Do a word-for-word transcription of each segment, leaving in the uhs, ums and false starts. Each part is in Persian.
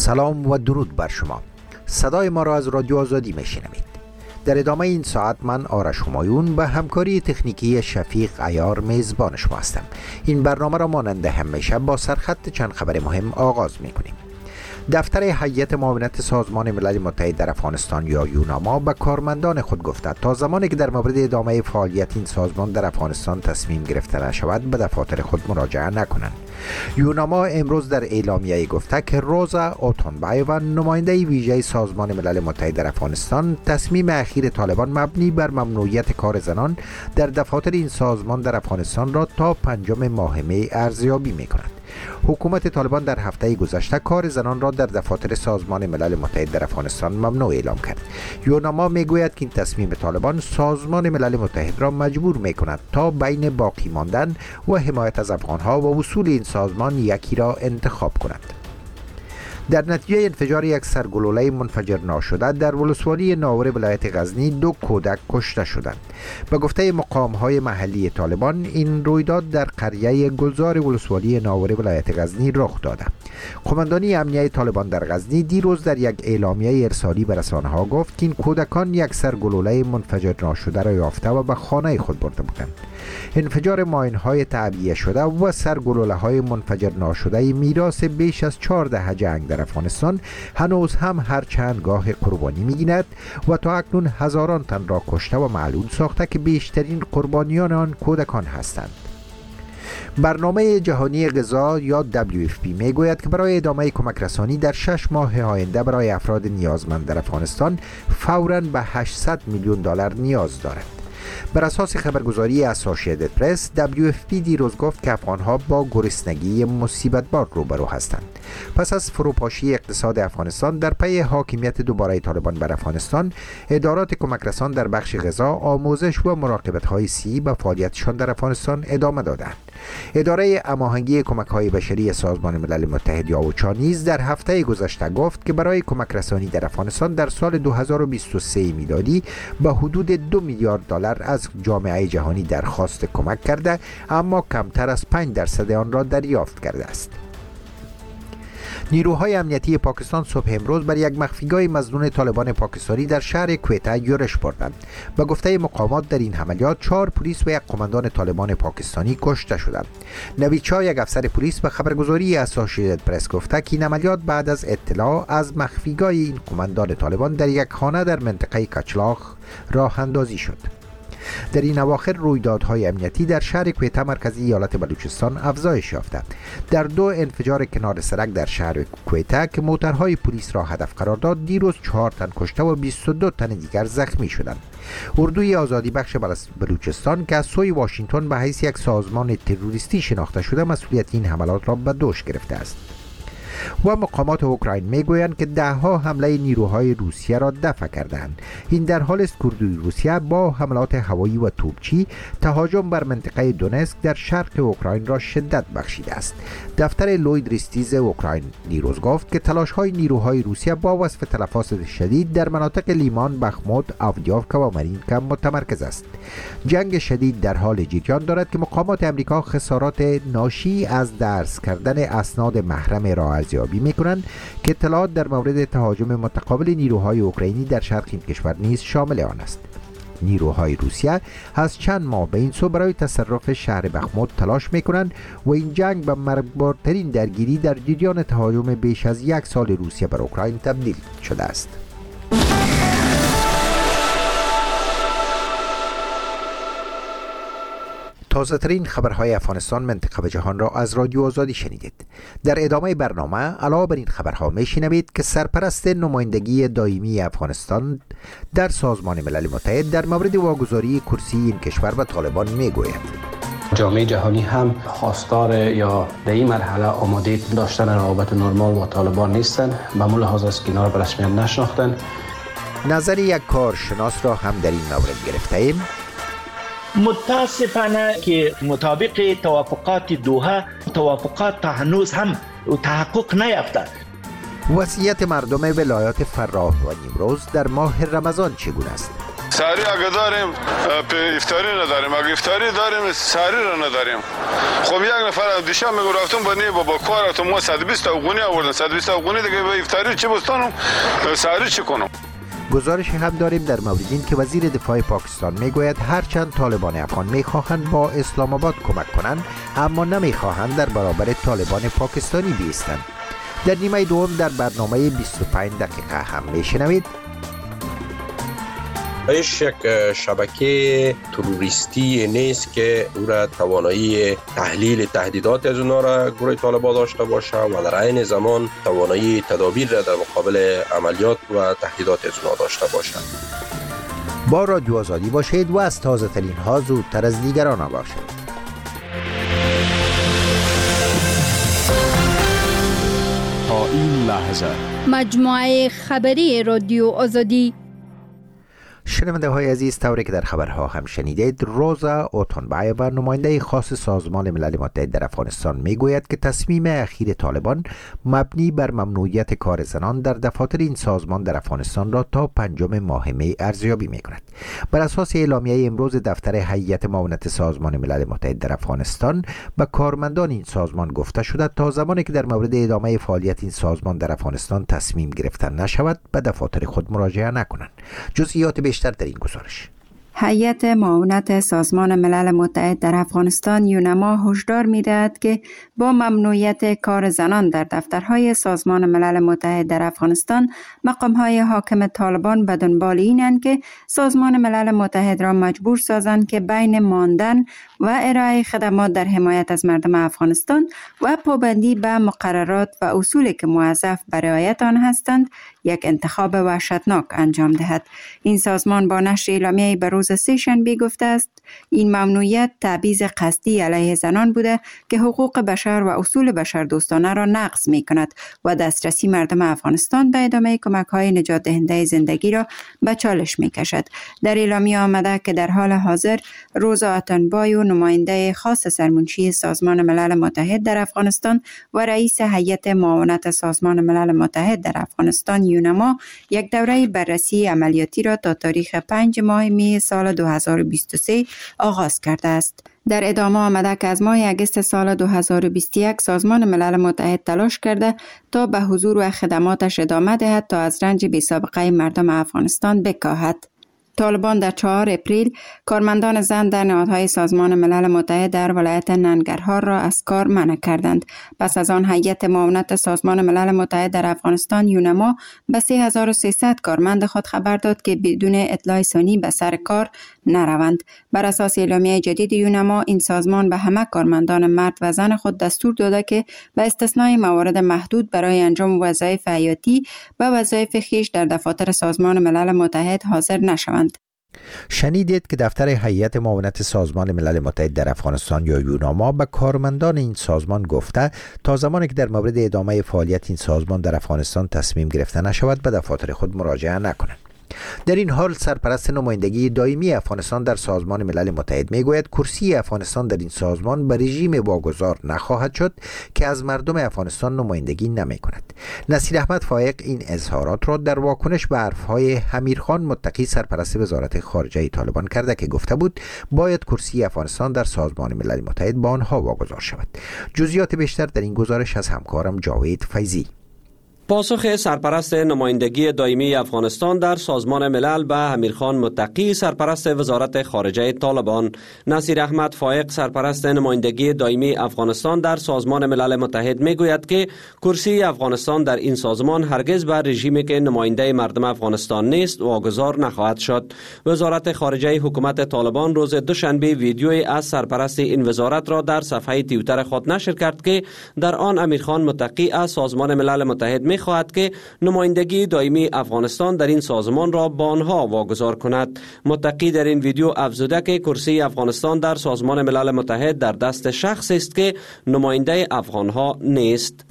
سلام و درود بر شما. صدای ما را از رادیو آزادی میشنوید. در ادامه این ساعت من آرش همایون به همکاری تکنیکی شفیق عیار میزبان شما هستم. این برنامه را مانند همیشه با سرخط چند خبر مهم آغاز میکنیم. دفتر هیئت معاونت سازمان ملل متحد در افغانستان یا یوناما به کارمندان خود گفته تا زمانی که در مورد ادامه فعالیت این سازمان در افغانستان تصمیم گرفته نشود به دفاتر خود مراجعه نکنند. یوناما امروز در اعلامیه گفته که روزا اوتونبای و نماینده ویژه سازمان ملل متحد در افغانستان تصمیم اخیر طالبان مبنی بر ممنوعیت کار زنان در دفاتر این سازمان در افغانستان را تا پنجم ماه می ارزیابی می‌کند. حکومت طالبان در هفته گذشته کار زنان را در دفاتر سازمان ملل متحد در افغانستان ممنوع اعلام کرد. یوناما میگوید که این تصمیم طالبان سازمان ملل متحد را مجبور میکند تا بین باقی ماندن و حمایت از افغانها و وصول این سازمان یکی را انتخاب کند. در نتیجه انفجار یک سرگلوله منفجر ناشده در ولسوالی ناور ولایت غزنی دو کودک کشته شدند. به گفته مقام‌های محلی طالبان این رویداد در قریه گلزار ولسوالی ناور ولایت غزنی رخ داده. قماندانی امنیه طالبان در غزنی دیروز در یک اعلامیه ارسالی به رسانه‌ها گفت که این کودکان یک سرگلوله منفجر ناشده را یافته و به خانه خود برده بودند. انفجار ماین‌های تعبیه شده و سرگلوله‌های منفجر ناشده میراث بیش از چهارده جنگ در افغانستان هنوز هم هر چند گاه قربانی می‌گیرد و تا اکنون هزاران تن را کشته و معلول ساخته که بیشترین قربانیان آن کودکان هستند. برنامه جهانی غذا یا دبلیو اف پی میگوید که برای ادامه کمک رسانی در شش ماه آینده برای افراد نیازمند در افغانستان فوراً به هشتصد میلیون دلار نیاز دارد. بر اساس خبرگزاری اسوسییتد پرس، دبلیو اف پی دیروز گفت که افغانها با گرسنگی مصیبت بار روبرو هستند. پس از فروپاشی اقتصاد افغانستان در پی حاکمیت دوباره طالبان بر افغانستان، ادارات کمک رسان در بخش غذا، آموزش و مراقبت‌های صحی به فعالیتشان در افغانستان ادامه دادند. اداره هماهنگی کمک‌های بشری سازمان ملل متحد یا اوچا نیز در هفته گذشته گفت که برای کمک رسانی در افغانستان در سال دو هزار و بیست و سه میلادی به حدود دو میلیارد دلار از جامعه جهانی درخواست کمک کرده، اما کمتر از پنج درصد آن را دریافت کرده است. نیروهای امنیتی پاکستان صبح امروز بر یک مخفیگاه مظنون طالبان پاکستانی در شهر کویتا یورش بردند. به گفته مقامات در این عملیات چهار پلیس و یک قماندان طالبان پاکستانی کشته شدند. نوید شاه، یک افسر پلیس، به خبرگزاری اسوسییتد پرس گفته که این عملیات بعد از اطلاع از مخفیگاه این قماندان طالبان در یک خانه در منطقه کچلاغ راه اندازی شد. در این اواخر رویدادهای امنیتی در شهر کویتا مرکزی ایالت بلوچستان افزایش یافته. در دو انفجار کنار سرک در شهر کویتا که موترهای پلیس را هدف قرار داد، دیروز چهار تن کشته و بیست و دو تن دیگر زخمی شدند. اردوی آزادی بخش بلوچستان که از سوی واشنگتن به حیث یک سازمان تروریستی شناخته شده، مسئولیت این حملات را به دوش گرفته است. و مقامات اوکراین میگویند که ده ها حمله نیروهای روسیه را دفع کردند. این در حال است که اردوی روسیه با حملات هوایی و توپچی تهاجم بر منطقه دونسک در شرق اوکراین را شدت بخشیده است. دفتر لوید ریستیز اوکراین دیروز گفت که تلاش های نیروهای روسیه با وصف تلفات شدید در مناطق لیمان، بخمود، آودیوفکا و مارینکا متمرکز است. جنگ شدید در حال جریان دارد که مقامات امریکا خسارات ناشی از درس کردن اسناد محرم را ارزیابی می‌کنند که اطلاعات در مورد تهاجم متقابل نیروهای اوکراینی در شرق این کشور نیز شامل آن است. نیروهای روسیه از چند ماه به این سو برای تصرف شهر بخمود تلاش می‌کنند و این جنگ به مرگبارترین درگیری در جریان تهاجم بیش از یک سال روسیه بر اوکراین تبدیل شده است. تازه ترین خبرهای افغانستان، منطقه و جهان را از رادیو آزادی شنیدید. در ادامه برنامه علاوه بر این خبرها میشنوید که سرپرست نمایندگی دائمی افغانستان در سازمان ملل متحد در مورد واگذاری کرسی این کشور به طالبان میگوید. جامعه جهانی هم خواستار یا در این مرحله آماده داشتن روابط نرمال با طالبان نیستند. به همون لحاظ است که اینا را به رسمیت نشناختند. نظر یک کارشناس را هم در این مورد گرفته ایم. متاسفانه که مطابق توافقات دوحه توافقات تا هنوز هم تحقق نیافته. وضعیت مردم ولایات فراه و نیمروز در ماه رمضان چگونه است؟ سحری اگه داریم افطاری نداریم، اگه افطاری داریم سحری را نداریم. خب یک نفر دیشب میگو رفتم با نی با کار رفتم ما صد و بیست افغانی آوردن، صد و بیست افغانی دیگه به افطاری چی بستانم سحری چی کنم؟ گزارشی هم داریم در مورد این که وزیر دفاع پاکستان میگوید هرچند طالبان افغان میخواهند با اسلام آباد کمک کنند اما نمیخواهند در برابر طالبان پاکستانی بایستند. در نیمه دوم در برنامه بیست و پنج دقیقه هم میشنوید داعش یک شبکه تروریستی نیست که او را توانایی تحلیل تهدیدات از اونا را گروه طالبان داشته باشه و در عین زمان توانایی تدابیر را در مقابل عملیات و تهدیدات از اونا داشته باشه. با رادیو آزادی باشید و از تازه ترین ها زودتر از دیگران باشید. تا این لحظه مجموعه خبری رادیو آزادی. شنونده های عزیز، طوری که در خبرها هم شنیدید، روزا اوتونبایووا نماینده خاص سازمان ملل متحد در افغانستان میگوید که تصمیم اخیر طالبان مبنی بر ممنوعیت کار زنان در دفاتر این سازمان در افغانستان را تا پنجم ماه می ارزیابی می کند. بر اساس اعلامیه امروز دفتر هیئت معاونت سازمان ملل متحد در افغانستان به کارمندان این سازمان گفته شده تا زمانی که در مورد ادامه فعالیت این سازمان در افغانستان تصمیم گرفته نشود به دفاتر خود مراجعه نکنند. جزئیات بیشتر در این گزارش. هیئت معاونت سازمان ملل متحد در افغانستان یونما هشدار می‌دهد که با ممنوعیت کار زنان در دفترهای سازمان ملل متحد در افغانستان، مقام‌های حاکم طالبان به دنبال اینند که سازمان ملل متحد را مجبور سازند که بین ماندن و ارائه خدمات در حمایت از مردم افغانستان و پابندی به مقررات و اصولی که موظف به رعایت آن هستند یک انتخاب وحشتناک انجام دهد. این سازمان با نشر اعلامیه‌ای به روز سه شنبه گفته است این ممنوعیت تبعیض قصدی علیه زنان بوده که حقوق بشر و اصول بشردوستانه را نقض می کند و دسترسی مردم افغانستان به ادامه کمک‌های نجات دهنده زندگی را به چالش می کشد. در اعلامیه آمده که در حال حاضر روزا اوتونبایووا نماینده خاص سرمنشی سازمان ملل متحد در افغانستان و رئیس هیئت معاونت سازمان ملل متحد در افغانستان یونما یک دوره بررسی عملیاتی را تا تاریخ پنج ماه می سال دو هزار و بیست و سه آغاز کرده است. در ادامه آمده که از ماه اگست سال دو هزار و بیست و یک سازمان ملل متحد تلاش کرده تا به حضور و خدماتش ادامه دهد تا از رنج بی سابقه مردم افغانستان بکاهد. طالبان در چهارم اپریل کارمندان زن در نهادهای سازمان ملل متحد در ولایت ننگرهار را از کار منع کردند. پس از آن هیئت معاونت سازمان ملل متحد در افغانستان یونما به سه هزار و سیصد کارمند خود خبر داد که بدون اطلاع ثانی به سر کار نروند. بر اساس اعلامیه جدید یونما این سازمان به همه کارمندان مرد و زن خود دستور داده که به استثنای موارد محدود برای انجام وظایف حیاتی و وظایف خویش در دفاتر سازمان ملل متحد حاضر نشوند. شنیدید که دفتر هیئت معاونت سازمان ملل متحد در افغانستان یا یونما به کارمندان این سازمان گفته تا زمانی که در مورد ادامه فعالیت این سازمان در افغانستان تصمیم گرفته نشود به دفاتر خود مراجعه نکنند. در این حال سرپرست نمایندگی دائمی افغانستان در سازمان ملل متحد میگوید کرسی افغانستان در این سازمان به رژیم واگذار نخواهد شد که از مردم افغانستان نمایندگی نمی کند. نصیر احمد فائق این اظهارات را در واکنش به حرفهای امیرخان متقی سرپرست وزارت خارجه طالبان کرده که گفته بود باید کرسی افغانستان در سازمان ملل متحد با آنها واگذار شود. جزئیات بیشتر در این گزارش از همکارم جاوید فیضی. پاسخ سرپرست نمایندگی دائمی افغانستان در سازمان ملل به امیرخان متقی سرپرست وزارت خارجه طالبان. نصیر احمد فائق سرپرست نمایندگی دائمی افغانستان در سازمان ملل متحد میگوید که کرسی افغانستان در این سازمان هرگز به رژیمی که نماینده مردم افغانستان نیست واگذار نخواهد شد. وزارت خارجه حکومت طالبان روز دوشنبه ویدیویی از سرپرست این وزارت را در صفحه توییتر خود نشر کرد که در آن امیرخان متقی از سازمان ملل متحد می خواهد که نمایندگی دائمی افغانستان در این سازمان را با آنها واگذار کند. متقی در این ویدیو افزوده که کرسی افغانستان در سازمان ملل متحد در دست شخصی است که نماینده افغانها نیست.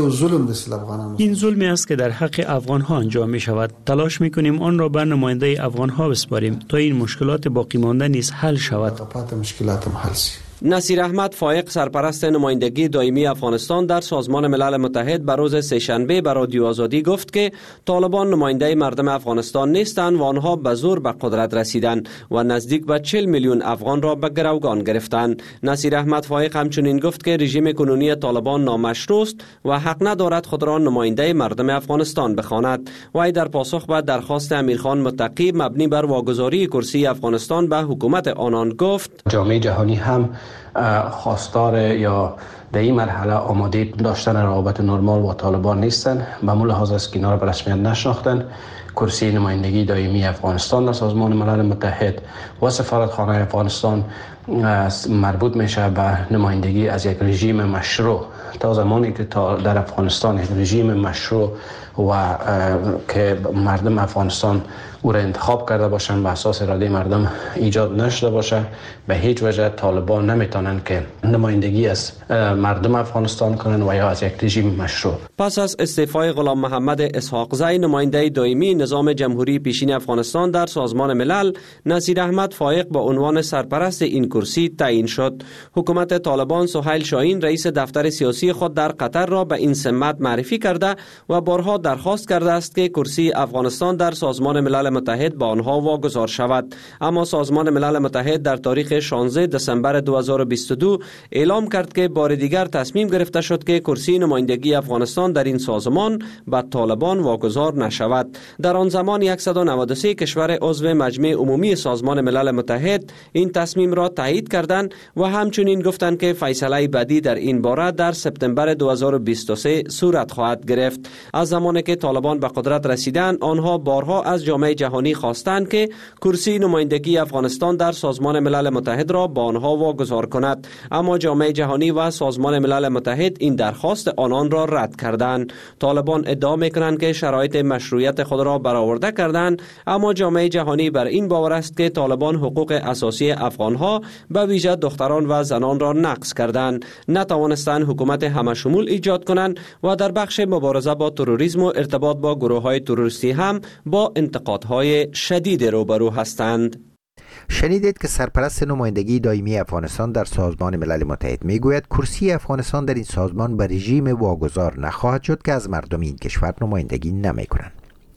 این ظلمی است که در حق افغانها انجام می شود. تلاش می کنیم آن را به نماینده افغانها بسپاریم تا این مشکلات باقی مانده نیز حل شود. نصیر احمد فایق سرپرست نمایندگی دائمی افغانستان در سازمان ملل متحد بر روز سه‌شنبه به رادیو آزادی گفت که طالبان نماینده مردم افغانستان نیستند و آنها به زور به قدرت رسیدند و نزدیک به چهل میلیون افغان را به گروگان گرفتند. نصیر احمد فایق همچنین گفت که رژیم کنونی طالبان نامشروع است و حق ندارد خود را نماینده مردم افغانستان بخواند. وی در پاسخ به درخواست امیرخان متقی مبنی بر واگذاری کرسی افغانستان به حکومت آنان گفت جامعه جهانی هم خواستار یا در این مرحله آماده داشتن روابط نرمال با طالبان نیستند. به مول لحاظ است که اینا را به رسمیت نشناختند. کرسی نمایندگی دائمی افغانستان در سازمان ملل متحد و سفارتخانه افغانستان مربوط میشه به نمایندگی از یک رژیم مشروع. تا زمانی که در افغانستان یک رژیم مشروع و که مردم افغانستان او را انتخاب کرده باشند به اساس اراده مردم ایجاد نشده باشه، به هیچ وجه طالبان نمیتونن که نمایندگی از مردم افغانستان کنن و یا از یک رژیم مشروع. پس از استعفای غلام محمد اسحاقزی نماینده دائمی نظام جمهوری پیشین افغانستان در سازمان ملل، نصیر احمد فایق با عنوان سرپرست این کرسی تعیین شد. حکومت طالبان سهیل شاهین رئیس دفتر سیاسی خود در قطر را به این سمت معرفی کرده و بارها درخواست کرده است که کرسی افغانستان در سازمان ملل متحد با آنها واگذار شود، اما سازمان ملل متحد در تاریخ شانزده دسامبر دو هزار و بیست و دو اعلام کرد که بار دیگر تصمیم گرفته شد که کرسی نمایندگی افغانستان در این سازمان به طالبان واگذار نشود. در آن زمان صد و نود و سه کشور عضو مجمع عمومی سازمان ملل متحد این تصمیم را تایید کردند و همچنین گفتند که فیصله بعدی در این باره در سپتامبر دو هزار و بیست و سه صورت خواهد گرفت. از زمانی که طالبان به قدرت رسیدند، آنها بارها از جامعه جهانی خواستند که کرسی نمایندگی افغانستان در سازمان ملل متحد را با آنها واگذار کند، اما جامعه جهانی و سازمان ملل متحد این درخواست آنان را رد کردند. طالبان ادعا می‌کنند که شرایط مشروعیت خود را برآورده کردند، اما جامعه جهانی بر این باور است که طالبان حقوق اساسی افغانها به ویژه دختران و زنان را نقض کردند، نتوانستند حکومت همشمول ایجاد کنند و در بخش مبارزه با تروریسم و ارتباط با گروه‌های تروریستی هم با انتقادهای شدید روبرو هستند. شنیدید که سرپرست نمایندگی دائمی افغانستان در سازمان ملل متحد میگوید کرسی افغانستان در این سازمان به رژیم واگذار نخواهد شد که از مردم این کشور نمایندگی نمیکنند.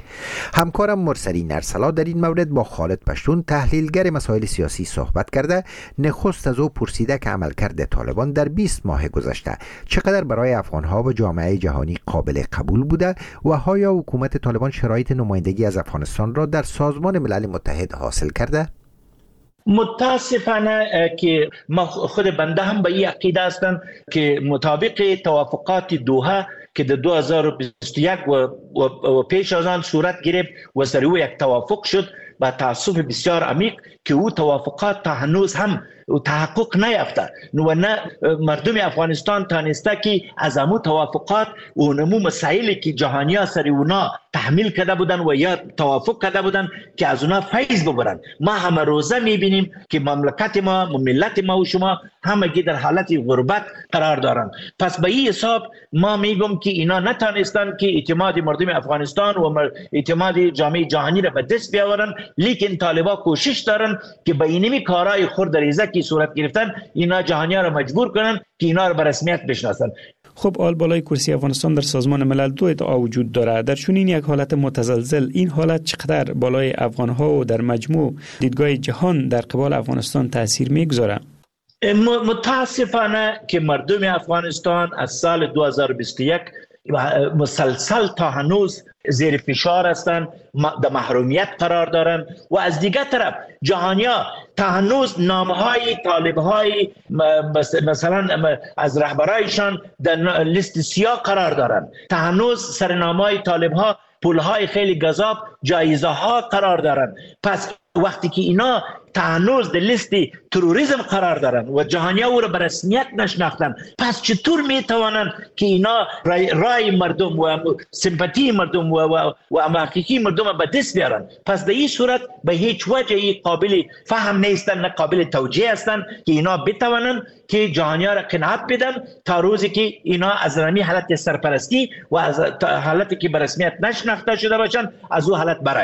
همکارم مرسلین ارسلا در این مورد با خالد پشتون تحلیلگر مسائل سیاسی صحبت کرده. نخست از او پرسیده که عملکرد طالبان در بیست ماه گذشته چقدر برای افغانها و جامعه جهانی قابل قبول بوده و آیا حکومت طالبان شرایط نمایندگی از افغانستان را در سازمان ملل متحد حاصل کرده؟ متاسفانه که ما خود بنده هم به این عقیده هستم که مطابق توافقات دوحه که در دو هزار و بیست و یک و, و, و پیش از آن صورت گرفت و سر او یک توافق شد، با تأسف بسیار عمیق که او توافقات تا هنوز هم تحقق نیافته و نه مردم افغانستان تانسته که از امو توافقات و نمو مسائلی که جهانی ها سر اونا تحمیل کرده بودن و یا توافق کرده بودن که از اونا فیض ببرن. ما همه روزه میبینیم که مملکت ما و ملت ما و شما همگی در حالت غربت قرار دارن. پس به این حساب ما میگم که اینا نتانستن که اعتماد مردم افغانستان و اعتماد جامعه جهانی را به دست بیاورن، لیکن طالبا کوشش دارن که به اینمی کارهای خرد ریزه که صورت گرفتن اینا جهانی را مجبور کنن که اینا را به رسمیت بشناسن. خب آل بالای کرسی افغانستان در سازمان ملل دو ادعا وجود دارد. در چنین یک حالت متزلزل این حالت چقدر بالای افغانها و در مجموع دیدگاه جهان در قبال افغانستان تاثیر میگذاره؟ متاسفانه که مردم افغانستان از سال دو هزار و بیست و یک مسلسل تا هنوز زیر فشار هستند، در محرومیت قرار دارند و از دیگر طرف جهانیا تا هنوز نامهای طالبهای مثلا از رهبرایشان در لیست سیاه قرار دارند، تا هنوز سرنامهای طالبها پولهای خیلی گذاب جایزه ها قرار دارند. پس وقتی که اینا تا هنوز در لیست تروریسم قرار دارن و جهانی او را به رسمیت نشناختن، پس چطور میتوانند که اینا رای, رای مردم و سمپاتی مردم و و, و حقیقی مردم را به دست بیارن؟ پس در این صورت به هیچ وجه قابل فهم نیستن، نه قابل توجیه هستند که اینا بتوانند که جهانی را قناعت بدن تا روزی که اینا از رمی حالت سرپرستی و از حالتی که به رسمیت نشناخته شده باشند از او حالت برآیند.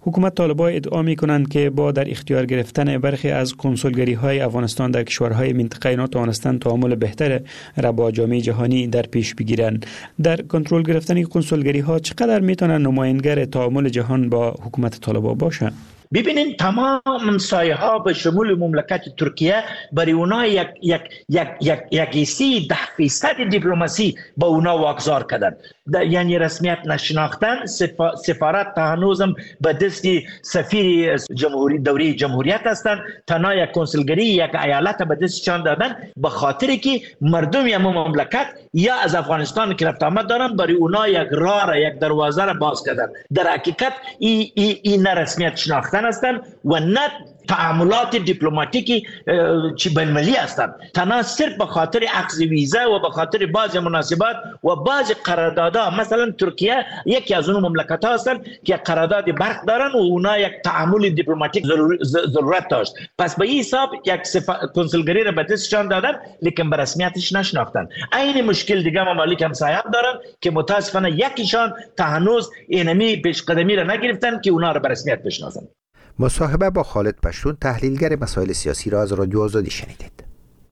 حکومت طالبان ادعا می کنند که با در اختیار گرفتن برخی از کنسولگری های افغانستان در کشورهای منطقه ناتوانستند تعامل بهتر را با جامعه جهانی در پیش بگیرند. در کنترل گرفتن کنسولگری ها چقدر میتونن نماینگر تعامل جهان با حکومت طالبان باشند؟ ببینید تمام سایه ها به شمول مملکت ترکیه برای اونا یک یک یک یک یک سی ده فیصد دیپلماسی با اونا واگذار کردن، یعنی رسمیت نشناختن. سفا سفارت تا هنوزم به دست سفیر جمهوری دوره جمهوریت هستند، تنها یک کنسولگری یک ایالت به دستشان دادن به خاطر که مردم یا مملکت یا از افغانستان که رفت آمد دارن، برای اونا یک راه یک دروازه را باز کردن. در حقیقت این ای ای نه رسمیت شناختن هستند و نه تعاملات دیپلماتیکی چی بین‌المللی هستند، تنها صرف به خاطر اخذ ویزا و به خاطر بعضی مناسبات و بعضی قراردادها. مثلا ترکیه یکی از اون مملکت ها هستند که قرارداد برق دارن و اونا یک تعامل دیپلماتیک ضرورت داشت، پس به این حساب یک کنسولگری را به دستشان دادن لیکن به رسمیتش نشناختن. این مشکل دیگه ممالک همسایه دارن که متاسفانه یکیشان تا هنوز اینمی پیش قدمی را نگرفتن که اونا را به رسمیت بشناسن. مصاحبه با خالد پشتون، تحلیلگر مسائل سیاسی را از رادیو آزادی شنیدید.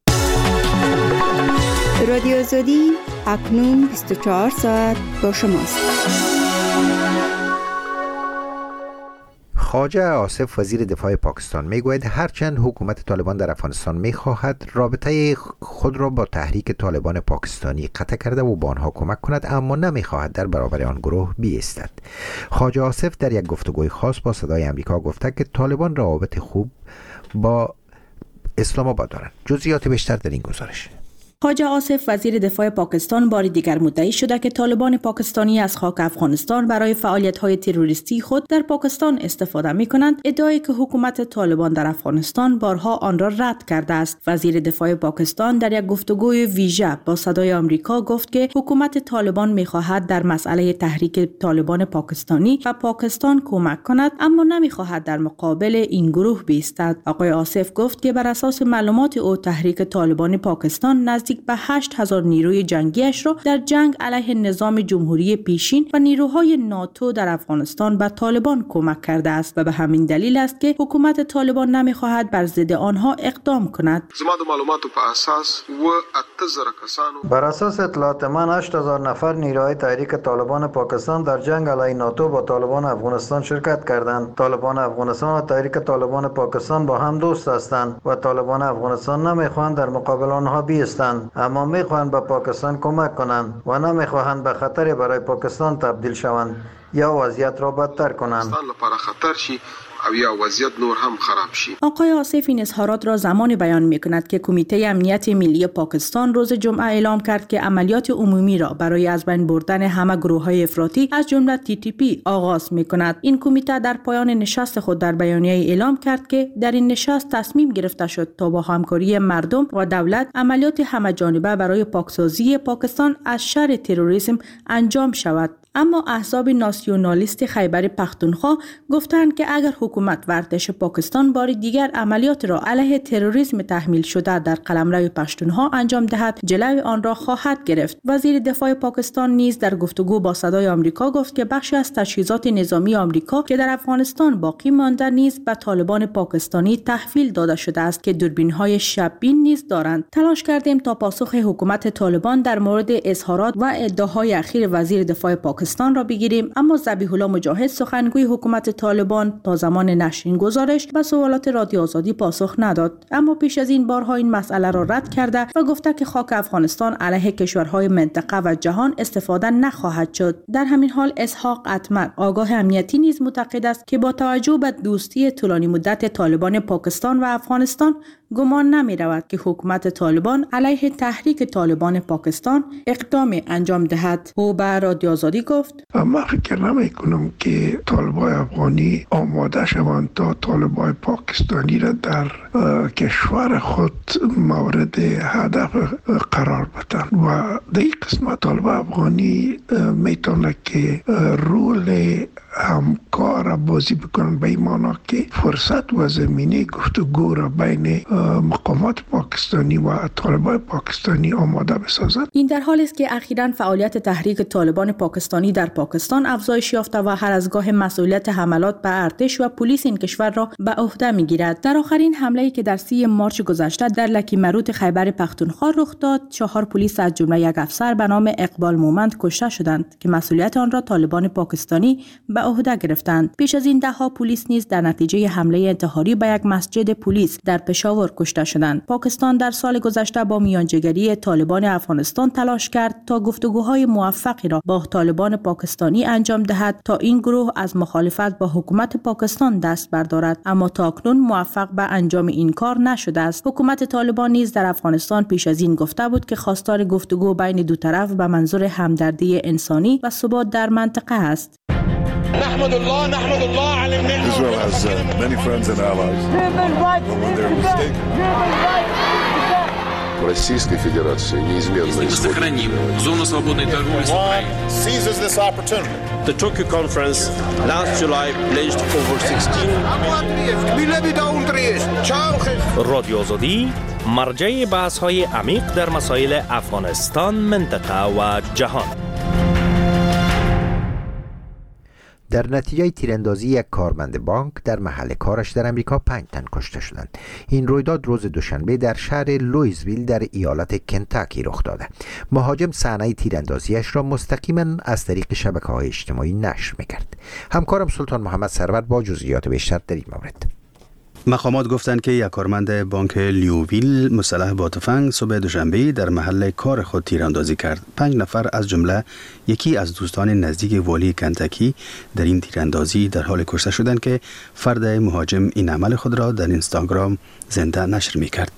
رادیو آزادی اکنون بیست و چهار ساعت با شماست. خواجه آصف وزیر دفاع پاکستان میگوید هرچند حکومت طالبان در افغانستان میخواهد رابطه خود را با تحریک طالبان پاکستانی قطع کرده و به آنها کمک کند، اما نمیخواهد در برابر آن گروه بایستد. خواجه آصف در یک گفتگوی خاص با صدای امریکا گفته که طالبان روابط خوب با اسلام آباد دارند. جزئیات بیشتر در این گزارش. خواجه آصف وزیر دفاع پاکستان بار دیگر مدعی شده که طالبان پاکستانی از خاک افغانستان برای فعالیت‌های تروریستی خود در پاکستان استفاده می‌کنند، ادعایی که حکومت طالبان در افغانستان بارها آن را رد کرده است. وزیر دفاع پاکستان در یک گفتگوی ویژه با صدای آمریکا گفت که حکومت طالبان می‌خواهد در مسئله تحریک طالبان پاکستانی و پاکستان کمک کند، اما نمی‌خواهد در مقابل این گروه بایستد. آقای آصف گفت که بر اساس معلومات او تحریک طالبان پاکستان نزدیک به هشت هزار نیروی جنگیش را در جنگ علیه نظام جمهوری پیشین و نیروهای ناتو در افغانستان به طالبان کمک کرده است و به همین دلیل است که حکومت طالبان نمیخواهد بر ضد آنها اقدام کند. بر اساس اطلاعات من هشت هزار نفر نیروهای تحریک طالبان پاکستان در جنگ علیه ناتو با طالبان افغانستان شرکت کردند. طالبان افغانستان و تحریک طالبان پاکستان با هم دوست هستند و طالبان افغانستان نمیخواهند در مقابل آنها بایستند، اما میخواهند به پاکستان کمک کنند و نمیخواهند به خطری برای پاکستان تبدیل شوند یا وضعیت را بدتر کنند. او یا وضعیت نور هم خراب شي. آقای آصف این اظهارات را زمانی بیان می‌کند که کمیته امنیت ملی پاکستان روز جمعه اعلام کرد که عملیات عمومی را برای از بین بردن همه گروه‌های افراطی از جمله تی تی پی آغاز می‌کند. این کمیته در پایان نشست خود در بیانیه اعلام کرد که در این نشست تصمیم گرفته شد تا با همکاری مردم و دولت عملیات همه‌جانبه برای پاکسازی پاکستان از شر تروریسم انجام شود. اما احزاب ناسیونالیست خیبر پختونخوا گفتند که اگر حکومت و ارتش پاکستان بار دیگر عملیات را علیه تروریسم تحمیل شده در قلمرو پشتونها انجام دهد، جلوی آن را خواهد گرفت. وزیر دفاع پاکستان نیز در گفتگو با صدای آمریکا گفت که بخشی از تجهیزات نظامی آمریکا که در افغانستان باقی مانده نیز به طالبان پاکستانی تحویل داده شده است که دوربین‌های شب‌بین نیز دارند. تلاش کردیم تا پاسخ حکومت طالبان در مورد اظهارات و ادعاهای اخیر وزیر دفاع پاکستان پاکستان را بگیریم، اما ذبیح الله مجاهد سخنگوی حکومت طالبان تا زمان نشر این گزارش به سوالات رادیو آزادی پاسخ نداد، اما پیش از این بارها این مسئله را رد کرده و گفته که خاک افغانستان علیه کشورهای منطقه و جهان استفاده نخواهد شد. در همین حال اسحاق اتمر آگاه امنیتی نیز معتقد است که با توجه به دوستی طولانی مدت طالبان پاکستان و افغانستان گمان نمی رود که حکومت طالبان علیه تحریک طالبان پاکستان اقدام انجام دهد. او به رادیو آزادی گفت: من فکر نمی کنم که طالبان افغانی آماده شوند تا طالبان پاکستانی را در کشور خود مورد هدف قرار بدن و در این قسمت طالبان افغانی میتونه که رول همکار بازی بکنن، به این معنا که فرصت و زمینه گفتگو را بین مقامات پاکستانی و طالبان پاکستانی آماده بسازد. این در حالی است که اخیراً فعالیت تحریک طالبان پاکستانی در پاکستان افزایش یافته و هر از گاه مسئولیت حملات به ارتش و پلیس این کشور را به عهده می‌گیرد. در آخرین حمله‌ای که در سی مارچ گذشته در لکی مروت خیبر پختونخوا رخ داد، چهار پلیس از جمله یک افسر به نام اقبال مومند کشته شدند که مسئولیت آن را طالبان پاکستانی به عهده گرفتند. پیش از این ده‌ها پلیس نیز در نتیجه حمله انتحاری به یک مسجد پلیس در پشاور کشته شدند. پاکستان در سال گذشته با میانجیگری طالبان افغانستان تلاش کرد تا گفتگوهای موفقی را با طالبان پاکستانی انجام دهد تا این گروه از مخالفت با حکومت پاکستان دست بردارد، اما تاکنون موفق به انجام این کار نشده است. حکومت طالبان نیز در افغانستان پیش از این گفته بود که خواستار گفتگو بین دو طرف به منظور همدردی انسانی و ثبات در منطقه است. نحمد الله نحمد الله على النعمة. Israel has uh, many friends and allies. When they're mistaken. Российской Федерации неизменно сохраним зону свободной торговли с Украиной. Seizes this opportunity. The Tokyo conference last July pledged over sixteen. رادیو آزادی مرجع بحث‌های عمیق در مسائل افغانستان، منطقه و جهان. در نتیجه تیراندازی یک کارمند بانک در محل کارش در امریکا پنج تن کشته شدند. این رویداد روز دوشنبه در شهر لوئیسویل در ایالت کنتاکی رخ داده. مهاجم صحنه تیراندازیش را مستقیما از طریق شبکه‌های اجتماعی نشر می‌کرد. همکارم سلطان محمد سرور با جزئیات بیشتر در این مورد. مقامات گفتند که یک کارمند بانک لیوویل مسلح با تفنگ صبح دوشنبه در محل کار خود تیراندازی کرد. پنج نفر از جمله یکی از دوستان نزدیک والی کنتاکی در این تیراندازی در حال کشته شدند که فرد مهاجم این عمل خود را در اینستاگرام زنده نشر می‌کرد.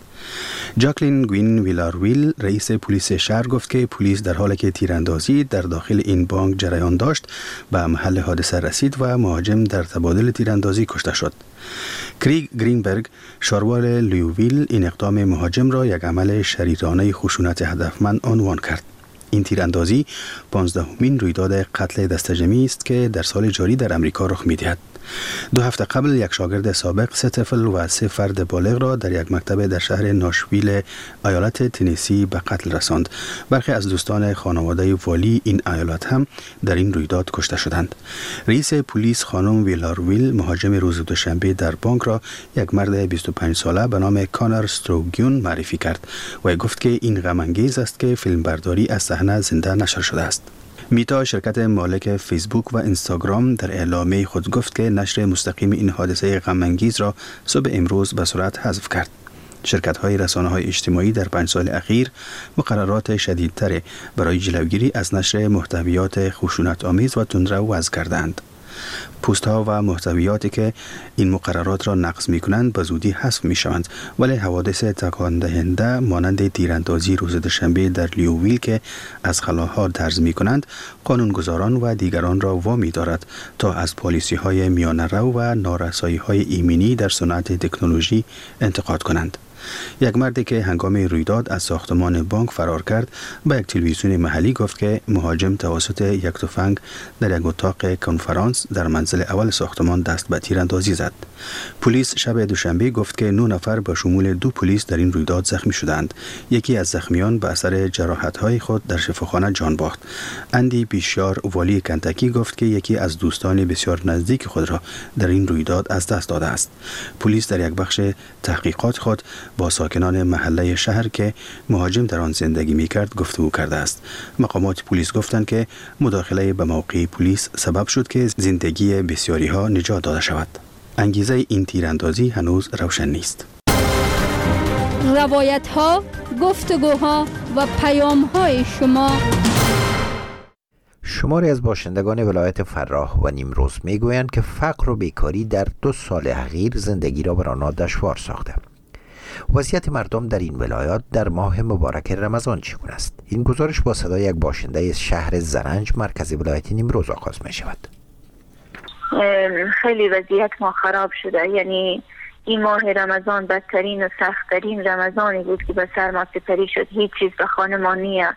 جاکلین گوین ویلارویل رئیس پلیس شهر گفت که پلیس در حالی که تیراندازی در داخل این بانک جریان داشت به محل حادثه رسید و مهاجم در تبادل تیراندازی کشته شد. کریگ گرینبرگ شاروال لیوویل این اقدام مهاجم را یک عمل شریرانه خشونت هدفمند عنوان کرد. این تیراندازی پانزدهمین رویداد قتل دسته‌جمعی است که در سال جاری در امریکا رخ می‌دهد. دو هفته قبل یک شاگرد سابق سه طفل و سه فرد بالغ را در یک مکتب در شهر ناشویل ایالت تنسی به قتل رساند. برخی از دوستان خانواده والی این ایالت هم در این رویداد کشته شدند. رئیس پلیس خانم ویلارویل مهاجم روز دوشنبه در بانک را یک مرد بیست و پنج ساله به نام کانر استروگیون معرفی کرد و گفت که این غم انگیز است که فیلمبرداری از صحنه زنده نشر شده است. میتا شرکت مالک فیسبوک و اینستاگرام در اعلامیه خود گفت که نشر مستقیم این حادثه غم انگیز را صبح امروز به سرعت حذف کرد. شرکت‌های رسانه‌های اجتماعی در پنج سال اخیر مقررات شدیدتر برای جلوگیری از نشر محتویات خشونت‌آمیز و تندرو وضع کردند. پست‌ها و محتویاتی که این مقررات را نقض می‌کنند به زودی حذف می‌شوند، ولی حوادث تکان دهنده مانند تیراندازی روز دوشنبه در لیوویل که از خلاها درز می‌کنند قانونگذاران و دیگران را وامی دارد تا از پالیسی‌های میانه‌رو و نارسایی‌های ایمنی در صنعت تکنولوژی انتقاد کنند. یک مردی که هنگام رویداد از ساختمان بانک فرار کرد به یک تلویزیون محلی گفت که مهاجم توسط یک تفنگ در یک اتاق کنفرانس در منزل اول ساختمان دست به تیراندازی زد. پلیس شب دوشنبه گفت که نه نفر به شمول دو پلیس در این رویداد زخمی شدند. یکی از زخمیان به اثر جراحت‌های خود در شفاخانه جان باخت. اندی بیشار والی کنتاکی گفت که یکی از دوستان بسیار نزدیک خود را در این رویداد از دست داده است. پلیس در یک بخش تحقیقات خود با ساکنان محله شهر که مهاجم در آن زندگی می‌کرد گفتگو کرده است. مقامات پلیس گفتند که مداخله به موقع پلیس سبب شد که زندگی بسیاری‌ها نجات داده شود. انگیزه این تیراندازی هنوز روشن نیست. روایت‌ها، گفتگوها و پیام‌های شما. شماری از باشندگان ولایت فراه و نیمروز میگویند که فقر و بیکاری در دو سال اخیر زندگی را بر آنها دشوار ساخته. وضعیت مردم در این ولایات در ماه مبارک رمضان چگونه است؟ این گزارش با صدای یک باشنده از شهر زرنج مرکز ولایت نیمروز آغاز می شود. خیلی وضعیت ما خراب شده، یعنی این ماه رمضان بدترین و سختترین رمضانی بود که به سر ما سپری شد. هیچ چیز به خانه ما نیه.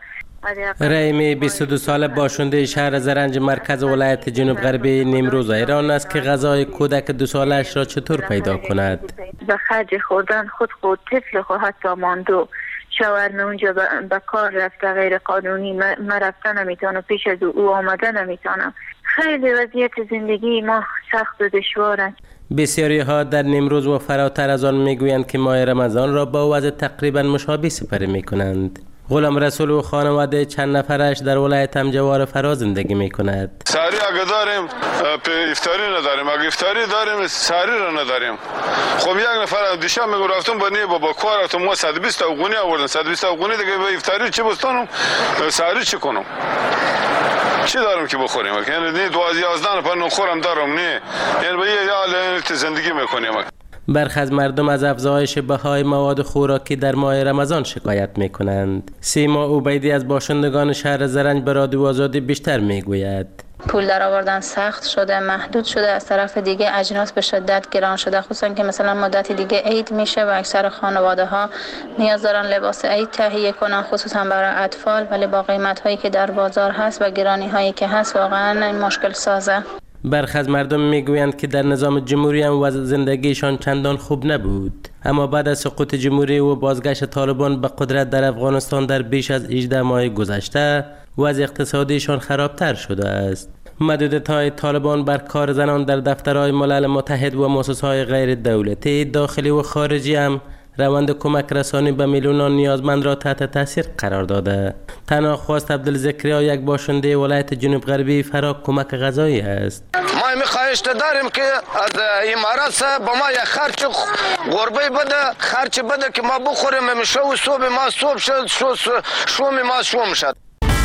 رحیمی بیست و دو ساله باشنده شهر زرنج مرکز ولایت جنوب غربی نیمروز ایران است که غذای کودک دو سالش را چطور پیدا کند؟ به خرج خوردن خود خود طفل خود حتی ماندو شاورمه اونجا به کار رفته غیر قانونی ما رفته نمیتونم، پیش از او آمده نمیتونم. خیلی وضعیت زندگی ما سخت و دشواره. بسیاری ها در نیمروز و فراتر از آن میگویند که ماه رمضان را با وضع تقریبا مشابه سپری میکنند. غلام رسول و خانواده چند نفرش در ولایت همجوار فرا زندگی میکند. ساری اگه داریم افطاری نداریم، اگه افطاری داریم ساری را نداریم. خب یک نفر دیشب میگو رفتم با نی بابا کار رفتم ما صد و بیست اوغونی آوردن، صد و بیست اوغونی دیگه به افطاری چی بستانم؟ ساری چی کنم؟ چی دارم که بخوریم؟ یعنی نی دوازده یازده نفر نخورم دارم نی. یعنی به یه حال زندگی میکنیم. برخی از مردم از افزایش بهای مواد خوراکی در ماه رمضان شکایت میکنند. سیما عبیدی از باشندگان شهر زرنج به رادیو آزادی بیشتر میگوید. پول در آوردن سخت شده، محدود شده، از طرف دیگه اجناس به شدت گران شده، خصوصا که مثلا مدت دیگه عید میشه و اکثر خانواده ها نیاز دارن لباس عید تهیه کنن، خصوصا برای اطفال، ولی با قیمت هایی که در بازار هست و گرانی هایی که هست واقعا مشکل سازه. برخی از مردم میگویند که در نظام جمهوری هم وضع زندگیشان چندان خوب نبود، اما بعد از سقوط جمهوری و بازگشت طالبان به قدرت در افغانستان در بیش از هجده ماه گذشته وضع اقتصادیشان خرابتر شده است. محدودیت‌های طالبان بر کار زنان در دفترهای ملل متحد و مؤسسه‌های غیر دولتی داخلی و خارجی هم روند کمک رسانی به میلیونان نیازمند را تحت تاثیر قرار داده. تنها خواست عبدالذکریا یک باشنده ولایت جنوب غربی فرا کمک غذایی است. ما می‌خواهش داریم که از امارات با ما یک خرچ غربه بده، خرچ بده که ما بخوریم، میشه و صبح ما صبح شد، شوم ما شوم شد.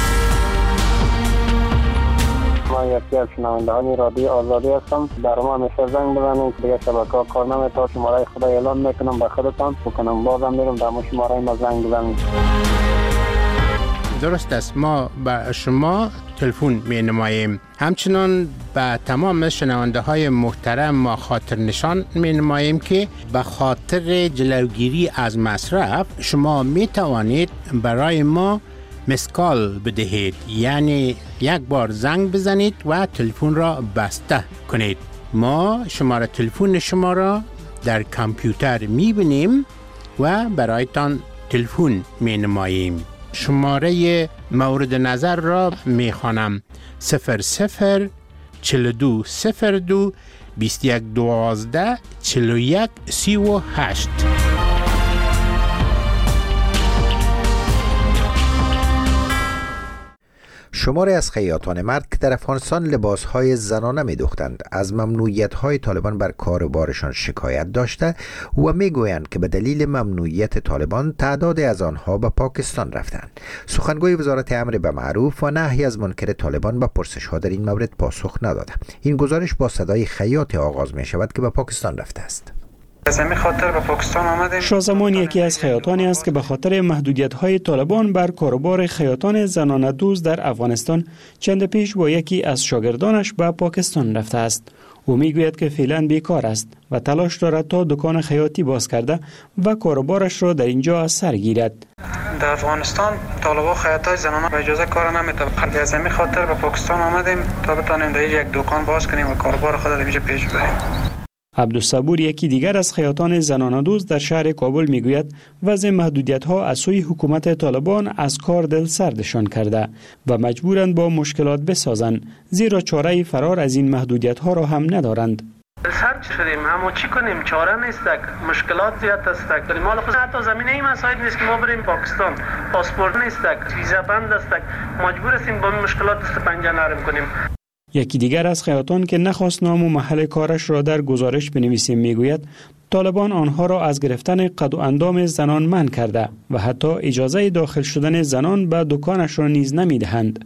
ما یکی از شنوندهان رادیو آزادی هستم. در ما همیشه زنگ بزنید که دیگه شبکه‌ها کار نمی‌کنه. شماره خدا اعلام میکنم به خودتان بکنم، بازم میرم در شماره ما زنگ بزنید. درست است، ما به شما تلفن می نماییم. همچنان به تمام شنونده های محترم ما خاطر نشان می نماییم که به خاطر جلوگیری از مصرف شما می توانید برای ما مسکال بدهید، یعنی یک بار زنگ بزنید و تلفن را بسته کنید. ما شماره تلفن شما را در کامپیوتر می بینیم و برایتان تلفن می نماییم. شماره مورد نظر را می خوانم: صفر صفر چهل و دو صفر دو بیست و یک دوازده چهل و یک سی و هشت. شماری از خیاطان مرد که در افغانستان لباسهای زنانه می دوختند از ممنوعیت‌های طالبان بر کار و بارشان شکایت داشته و می گویند که به دلیل ممنوعیت طالبان تعداد از آنها به پاکستان رفتند. سخنگوی وزارت امر به معروف و نهی از منکر طالبان به پرسش‌ها در این مورد پاسخ نداده. این گزارش با صدای خیاط آغاز می شود که به پاکستان رفته است. شازمان یکی از خیاطانی است که به خاطر محدودیت‌های طالبان بر کاروبار خیاطان زنانه دوز در افغانستان چند پیش با یکی از شاگردانش به پاکستان رفته است. او میگوید که فعلا بیکار است و تلاش دارد تا دکان خیاطی باز کرده و کاروبارش را در اینجا از سر گیرد. در افغانستان طالبان خیاطای زنانه به اجازه کار نمی‌دهند. از همین خاطر به پاکستان آمدیم تا بتوانیم در یک دکان باز کنیم و کاروبار خود را اینجا پیش ببریم. عبدالصبور یکی دیگر از خیاطان زنانه دوز در شهر کابل میگوید وضع محدودیت‌ها از سوی حکومت طالبان از کار دل سردشان کرده و مجبورند با مشکلات بسازند، زیرا چاره فرار از این محدودیت‌ها را هم ندارند. سرد شدیم، اما چی کنیم؟ چاره نیستک، مشکلات زیاد استک. مال خود حتی زمینه ای مسائل نیست که ما بریم پاکستان، پاسپورت نیستک، ویزا بند استک، مجبور هستیم با مشکلات دست پنجه نرم کنیم. یکی دیگر از خیاطان که نخواست نام و محل کارش را در گزارش بنویسیم میگوید طالبان آنها را از گرفتن قد و اندام زنان منع کرده و حتی اجازه داخل شدن زنان به دکانش را نیز نمیدهند.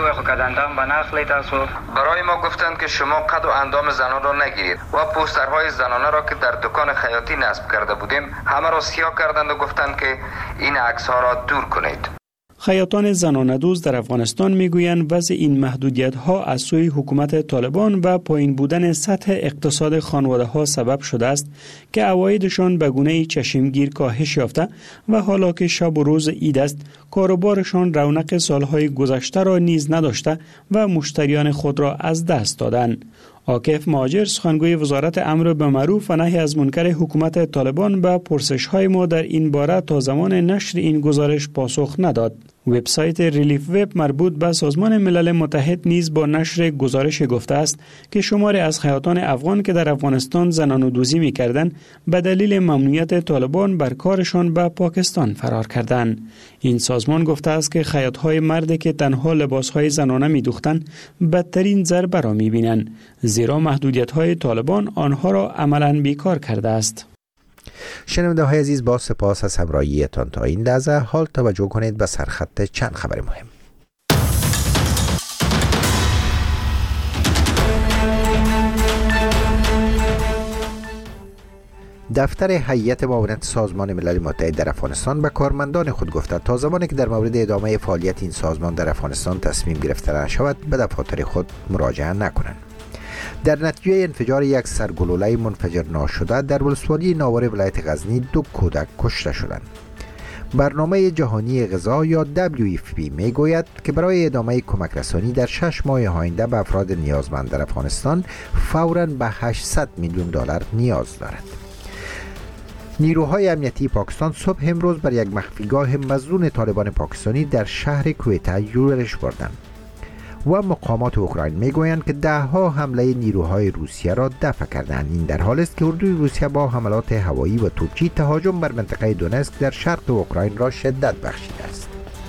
برای ما گفتند که شما قد و اندام زنان را نگیرید و پوسترهای زنانه را که در دکان خیاطی نصب کرده بودیم همه را سیاه کردند و گفتند که این عکس‌ها را دور کنید. خیاطان زنانه‌دوز در افغانستان میگویند وضع این محدودیت‌ها از سوی حکومت طالبان و پایین بودن سطح اقتصاد خانواده‌ها سبب شده است که عوایدشان به گونه‌ای چشمگیر کاهش یافته و حالا که شب و روز عید است کاروبارشان رونق سالهای گذشته را نیز نداشته و مشتریان خود را از دست دادند. عاکف مهاجر سخنگوی وزارت امر بالمعروف و نهی از منکر حکومت طالبان به پرسش‌های ما در این باره تا زمان نشر این گزارش پاسخ نداد. وبسایت ریلیف وب مربوط به سازمان ملل متحد نیز با نشر گزارش گفته است که شماری از خیاطان افغان که در افغانستان زنانه‌دوزی می‌کردند به دلیل ممنوعیت طالبان بر کارشان به پاکستان فرار کردند. این سازمان گفته است که خیاط‌های مردی که تنها لباس‌های زنانه می‌دوختند بدترین ضربه را می‌بینند زیرا محدودیت‌های طالبان آنها را عملاً بیکار کرده است. شنونده های عزیز، با سپاس از همراهیتان تا این لحظه. حال توجه کنید به سرخط چند خبر مهم. دفتر هیئت معاونت سازمان ملل متحد در افغانستان به کارمندان خود گفته تا زمانی که در مورد ادامه فعالیت این سازمان در افغانستان تصمیم گرفته نشود به دفاتر خود مراجعه نکنند. در نتیجه انفجار یک سرگلوله منفجر ناشده در ولسوالی ناور ولایت غزنی دو کودک کشته شدند. برنامه جهانی غذا یا دبلیو اف پی می گوید که برای ادامه کمک رسانی در شش ماه آینده به افراد نیازمند در افغانستان فوراً به هشتصد میلیون دلار نیاز دارد. نیروهای امنیتی پاکستان صبح امروز بر یک مخفیگاه مظنون طالبان پاکستانی در شهر کویته یورش بردند و مقامات اوکراین میگویند که ده ها حمله نیروهای روسیه را دفع کردند. این در حالی است که اردوی روسیه با حملات هوایی و توپچی تهاجم بر منطقه دونسک در شرق اوکراین را شدت بخشیده است.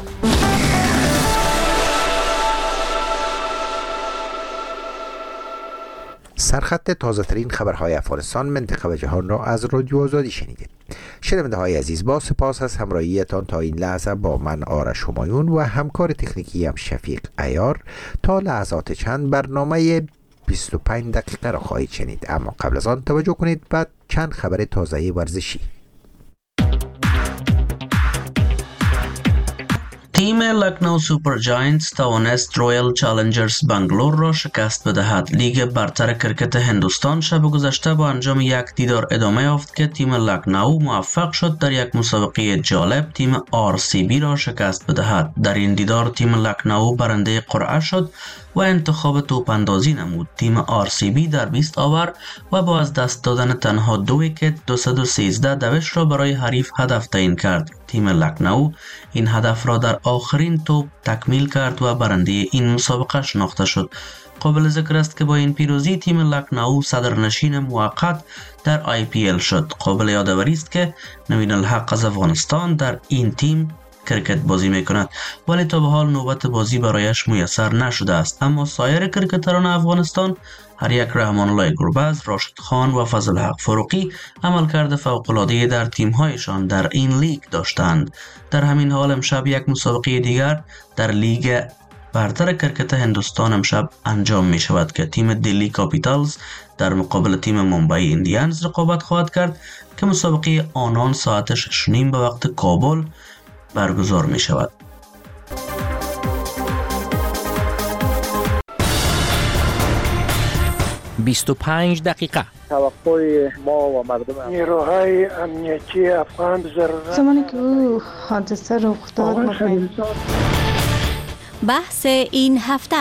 سرخط تازه ترین خبرهای افغانستان، منطقه و جهان را از رادیو آزادی شنیدید. شنونده های عزیز، با سپاس از همراهیتان تا این لحظه با من آرش همایون و همکار تکنیکی هم شفیق عیار. تا لحظات چند برنامه بیست و پنج دقیقه را خواهید شنید، اما قبل از آن توجه کنید به چند خبر تازه ورزشی. تیم لکنو سوپر جاینتس توانست رویال چالنجرز بنگلور را شکست بدهد. لیگ برتر کرکت هندوستان شب گذشته با انجام یک دیدار ادامه یافت که تیم لکنو موفق شد در یک مسابقه جالب تیم آر سی بی را شکست بدهد. در این دیدار تیم لکنو برنده قرعه شد و انتخاب توپ اندازی نمود. تیم آر سی بی در بیست آور و با از دست دادن تنها دو ویکت دویست و سیزده دوش را برای حریف هدف تعیین کرد. تیم لکنو این هدف را در آخرین توپ تکمیل کرد و برنده این مسابقه شناخته شد. قابل ذکر است که با این پیروزی تیم لکنو صدرنشین موقت در آی پی ال شد. قابل یادآوری است که نوین الحق از افغانستان در این تیم کرکت بازی میکند ولی تا به حال نوبت بازی برایش میسر نشده است. اما سایر کرکتران افغانستان هر یک رحمان الله گربز، راشد خان و فضل حق فروغی عملکرد فوق‌العاده‌ای در تیم‌هایشان در این لیگ داشتند. در همین حال امشب یک مسابقه دیگر در لیگ برتر کرکت هندوستان امشب انجام می شود که تیم دلی کاپیتالز در مقابل تیم ممبئی ایندیانز رقابت خواهد کرد که مسابقه آنان ساعت شش و نیم به وقت کابل برگزار می شود. بیست و پنج دقیقه. توقع ما و مردم نیروهای امنیتی افغان ضرورت زمانی که او حادثه رخ داد بحث این هفته.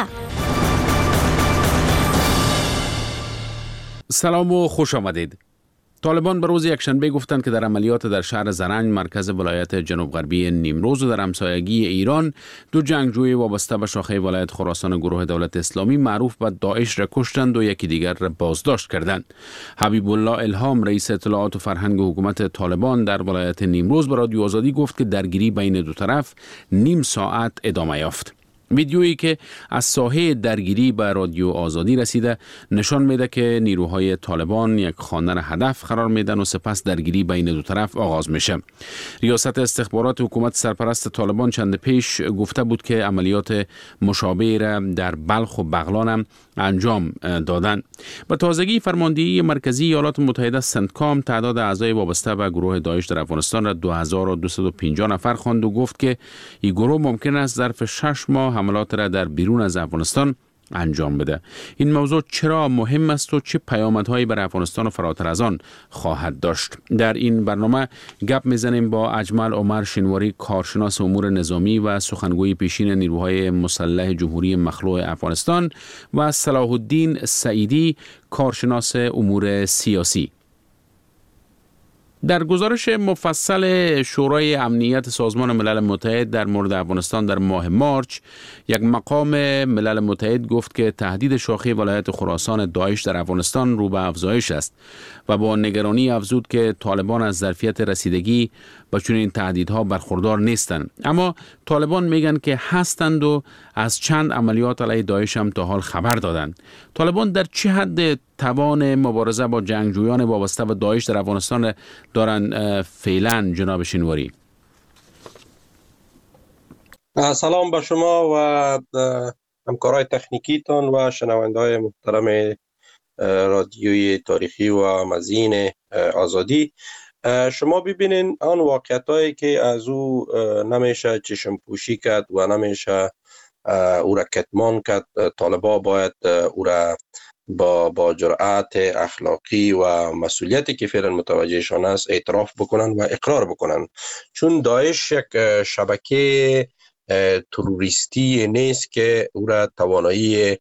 سلام و خوش آمدید. طالبان به روز یکشنبه گفتند که در عملیات در شهر زرنج مرکز ولایت جنوب غربی نیمروز و در همسایگی ایران دو جنگجوی وابسته به شاخه ولایت خراسان گروه دولت اسلامی معروف به داعش را کشتند و یکی دیگر را بازداشت کردند. حبیب الله الهام رئیس اطلاعات و فرهنگ حکومت طالبان در ولایت نیمروز به رادیو آزادی گفت که درگیری بین دو طرف نیم ساعت ادامه یافت. ویدیویی که از ساحه درگیری به رادیو آزادی رسیده نشان میده که نیروهای طالبان یک خانه را هدف قرار میدن و سپس درگیری بین دو طرف آغاز میشه. ریاست استخبارات حکومت سرپرست طالبان چند پیش گفته بود که عملیات مشابه را در بلخ و بغلان هم انجام دادن. به تازگی فرماندهی مرکزی ایالات متحده سنتکام تعداد اعضای وابسته به گروه داعش در افغانستان را دو هزار و دویست و پنجاه نفر خواند و گفت که این گروه ممکن است ظرف شش ماه حملات را در بیرون از افغانستان انجام بده. این موضوع چرا مهم است و چه پیامدهایی برای افغانستان و فراتر از آن خواهد داشت؟ در این برنامه گپ میزنیم با اجمل عمر شینواری، کارشناس امور نظامی و سخنگوی پیشین نیروهای مسلح جمهوری مخلوع افغانستان، و صلاح الدین سعیدی، کارشناس امور سیاسی. در گزارش مفصل شورای امنیت سازمان ملل متحد در مورد افغانستان در ماه مارچ، یک مقام ملل متحد گفت که تهدید شاخه ولایت خراسان داعش در افغانستان رو به افزایش است و با نگرانی افزود که طالبان از ظرفیت رسیدگی با چنین تهدیدها برخوردار نیستند. اما طالبان میگن که هستند و از چند عملیات علیه داعش هم تا حال خبر دادند. طالبان در چه حد توان مبارزه با جنگجویان وابسته به داعش در افغانستان دارند فعلا، جناب شینواری؟ سلام به شما و همکارای تکنیکیتان و شنونده‌های محترم رادیوی تاریخی و مزین آزادی. شما ببینین آن واقعیتایی که از او نمیشه چشم پوشی کرد و نمیشه او را کتمان کرد. طالبا باید او را با با جرأت اخلاقی و مسئولیتی که فعلا متوجهشان است اعتراف بکنن و اقرار بکنن، چون داعش یک شبکه تروریستی نیست که او را توانایی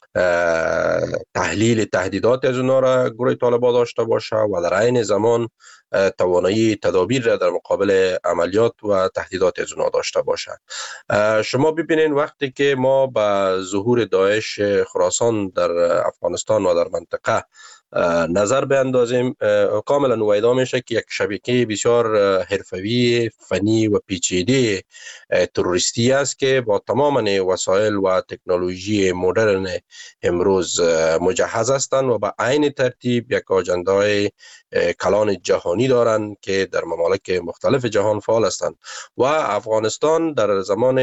تحلیل تهدیدات از اونا را گروه طالبان داشته باشه و در عین زمان توانایی تدابیر را در مقابل عملیات و تهدیدات از اونا داشته باشه. شما ببینید وقتی که ما به ظهور داعش خراسان در افغانستان و در منطقه نظر بیندازیم، کاملا نویدا میشه که یک شبکه بسیار حرفوی، فنی و پیچیده تروریستی است که با تمام وسایل و تکنولوژی مدرن امروز مجهز هستند و به عین ترتیب یک آجندای کلان جهانی دارند که در ممالک مختلف جهان فعال هستند و افغانستان در زمان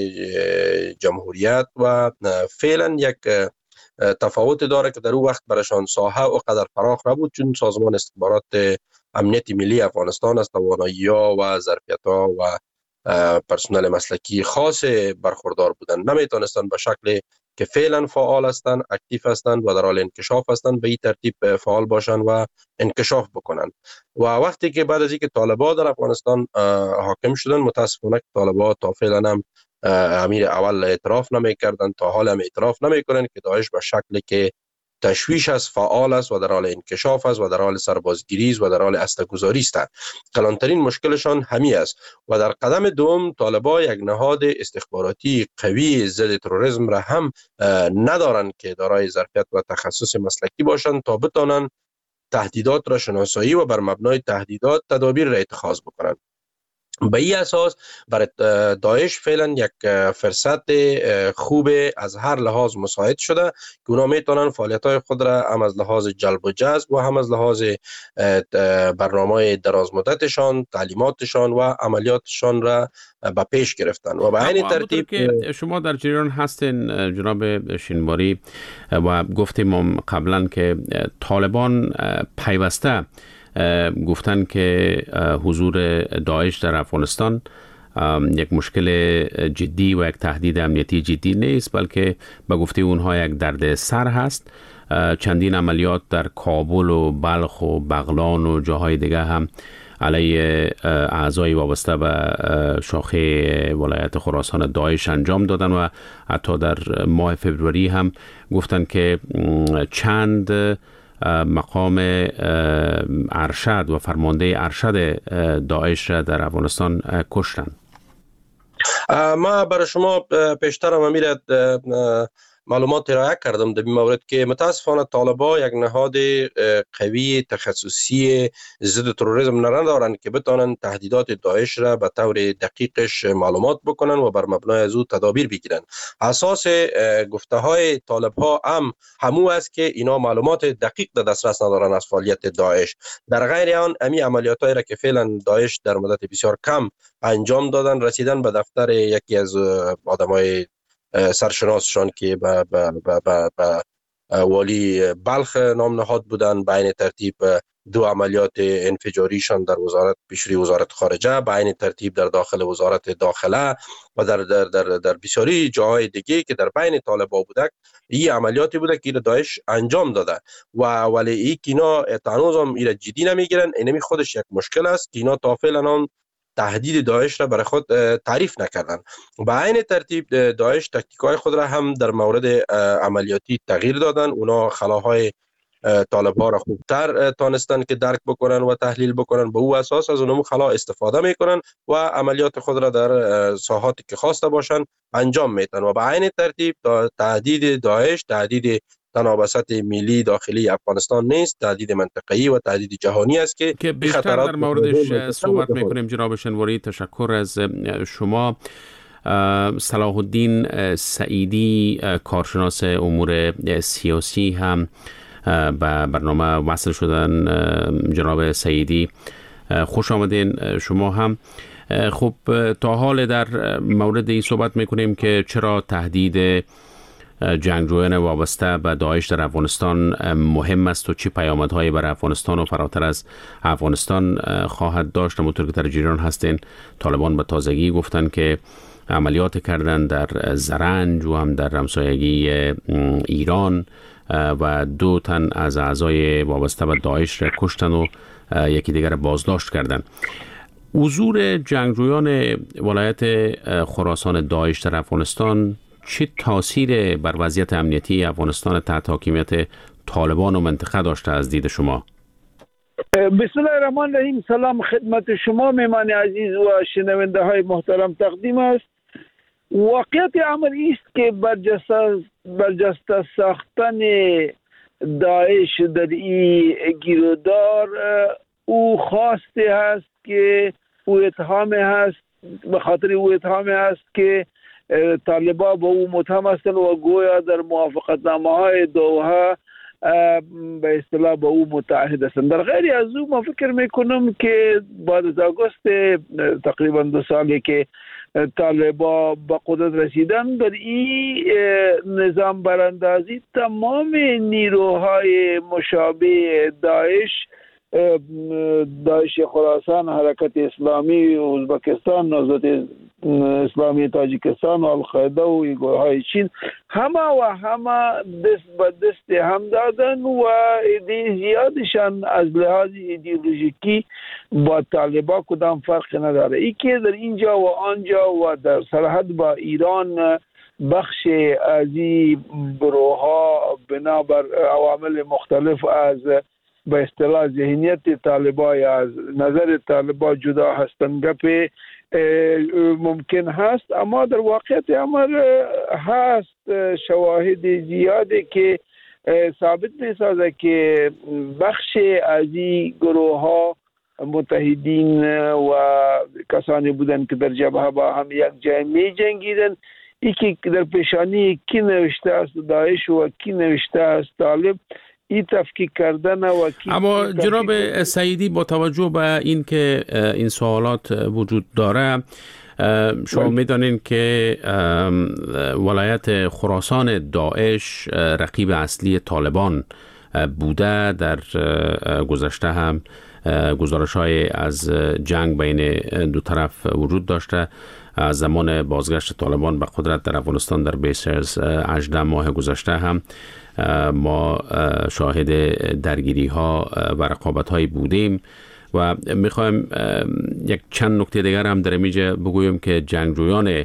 جمهوریت و فعلا یک تفاوت داره که در اون وقت برشان ساحه و قدر فراخ نبود، چون سازمان استخبارات امنیت ملی افغانستان از توانایی‌ها و ظرفیت‌ها و پرسنل مسلکی خاص برخوردار بودند. نمیتونستند به شکل که فعلا فعال هستند، اکتیو هستند و در حال انکشاف هستند به این ترتیب فعال باشند و انکشاف بکنند. و وقتی که بعد از اینکه طالبان در افغانستان حاکم شدند، متاسفانه طالبان تا فعلا هم امیر اول اعتراف نمی کردن، تا حال هم اعتراف نمی کنن که داعش به شکل که تشویش است، فعال است و در حال انکشاف است و در حال سربازگیری است و در حال اسطگذاری است. کلانترین مشکلشان همی است و در قدم دوم طالبان یک نهاد استخباراتی قوی ضد تروریسم را هم ندارند که دارای ظرفیت و تخصص مسلکی باشند تا بتوانند تهدیدات را شناسایی و بر مبنای تهدیدات تدابیر را اتخاذ بکنند. به این اساس برای داعش فعلا یک فرصت خوب از هر لحاظ مساعد شده که اونا میتونن فعالیت‌های خود را هم از لحاظ جلب و جذب و هم از لحاظ برنامه دراز مدتشان، تعلیماتشان و عملیاتشان را به پیش گرفتن و به عین ترتیب که شما در جریان هستین جناب شینواری و گفتیم قبلا که طالبان پیوسته گفتن که حضور داعش در افغانستان یک مشکل جدی و یک تهدید امنیتی جدی نیست، بلکه به گفته اونها یک درد سر هست. چندین عملیات در کابل و بلخ و بغلان و جاهای دیگه هم علیه اعضای وابسته به شاخه ولایت خراسان داعش انجام دادن و حتی در ماه فوریه هم گفتن که چند مقام ارشد و فرمانده ارشد داعش را در افغانستان کشتن. ما برای شما پیشتر هم امیر معلومات ارائه کردم در این مورد که متاسفانه طالبان یک نهاد قوی تخصصی ضد تروریسم ندارند که بتوانند تهدیدات داعش را به طور دقیقش معلومات بکنن و بر مبنای از او تدابیر بگیرن. اساس گفته های طالب ها هم همو است که اینا معلومات دقیق در دسترس ندارن از فعالیت داعش. در غیر آن امی عملیات هایی را که فعلا داعش در مدت بسیار کم انجام دادن رسیدن به دفتر یکی از آدمای سرشناسشان که به والی بلخ نام نهاد بودن. به این ترتیب دو عملیات انفجاریشان در وزارت پیشروی وزارت خارجه، به این ترتیب در داخل وزارت داخله و در در در در بسیاری جاهای دیگه که در بین طالبان بوده، این عملیاتی بوده که داعش انجام داده و ولی این اینا تنوز هم اینا جدی نمیگیرن. اینمی خودش یک مشکل است که اینا تا فعلا تهدید داعش را برای خود تعریف نکردن. به این ترتیب داعش تاکتیک‌های خود را هم در مورد عملیاتی تغییر دادن. اونا خلاهای طالب‌ها را خوبتر تانستن که درک بکنن و تحلیل بکنن، به او اساس از اونم خلا استفاده میکنن و عملیات خود را در ساحاتی که خواسته باشن انجام میدن و به این ترتیب تهدید داعش تهدید تنها بساط ملی داخلی افغانستان نیست، تهدید منطقه‌ای و تهدید جهانی است که که بیشتر در موردش صحبت میکنیم. جناب شنواری، تشکر از شما. صلاح الدین سعیدی، کارشناس امور سیاسی، هم به برنامه وصل شدن. جناب سعیدی خوش آمدین شما هم. خب تا حال در مورد این صحبت میکنیم که چرا تهدید جنگجویان وابسته به داعش در افغانستان مهم است و چه پیامدهایی برای افغانستان و فراتر از افغانستان خواهد داشت. همونطور که در جریان هستین، طالبان به تازگی گفتن که عملیات کردن در زرنج و هم در همسایگی ایران و دو تن از اعضای وابسته به داعش را کشتن و یکی دیگر را بازداشت کردن. حضور جنگجویان ولایت خراسان داعش در افغانستان چه تاثیر بر وضعیت امنیتی افغانستان تحت حاکمیت طالبان و منطقه داشته از دید شما؟ بسم الله الرحمن الرحیم. سلام خدمت شما میهمان عزیز و شنونده های محترم تقدیم است. واقعیت امر است که برجسته برجسته ساختن داعش در این گیرودار او خواسته است که او اتهام هست، به خاطر او اتهام هست که طالبان با او متهم هستند و گویا در موافقتنامه های دوحه به اصطلاح با او متعهد هستند. در غیر از او ما فکر میکنم که بعد از آگوست تقریبا دو سالی که طالبان به قدرت رسیدن، در این نظام براندازی تمام نیروهای مشابه داعش، داعش خراسان، حرکت اسلامی ازبکستان، نهضت اسلامی تاجیکستان و القاعده و گروه های چین، همه و همه دست به دست هم دادن و ایده زیادشان از لحاظ ایدئولوژیکی با طالبان کدام فرق نداره. ای که در اینجا و آنجا و در سرحد با ایران بخش از این گروه ها بنابر عوامل مختلف از به اصطلاح ذهنیت طالبان یا از نظر طالبان جدا هستند گپ ممکن هست، اما در واقعیت امر هست شواهد زیاده که ثابت می‌سازه که بخش از این گروه ها متحدین و کسانی بودند که در جبهه با هم یک جای می جنگیدن. ای که در پیشانی کی نوشته است داعش و کی نوشته است طالب، این تفکیک کردن و اما جناب سعیدی، با توجه به این که این سوالات وجود داره، شما میدانین که ولایت خراسان داعش رقیب اصلی طالبان بوده. در گذشته هم گزارش‌های از جنگ بین دو طرف وجود داشته. از زمان بازگشت طالبان به قدرت در افغانستان در بیش از هجده ماه گذشته هم ما شاهد درگیری ها و رقابت های بودیم و میخوایم یک چند نکته دیگر هم در اینجا بگویم که جنگجویان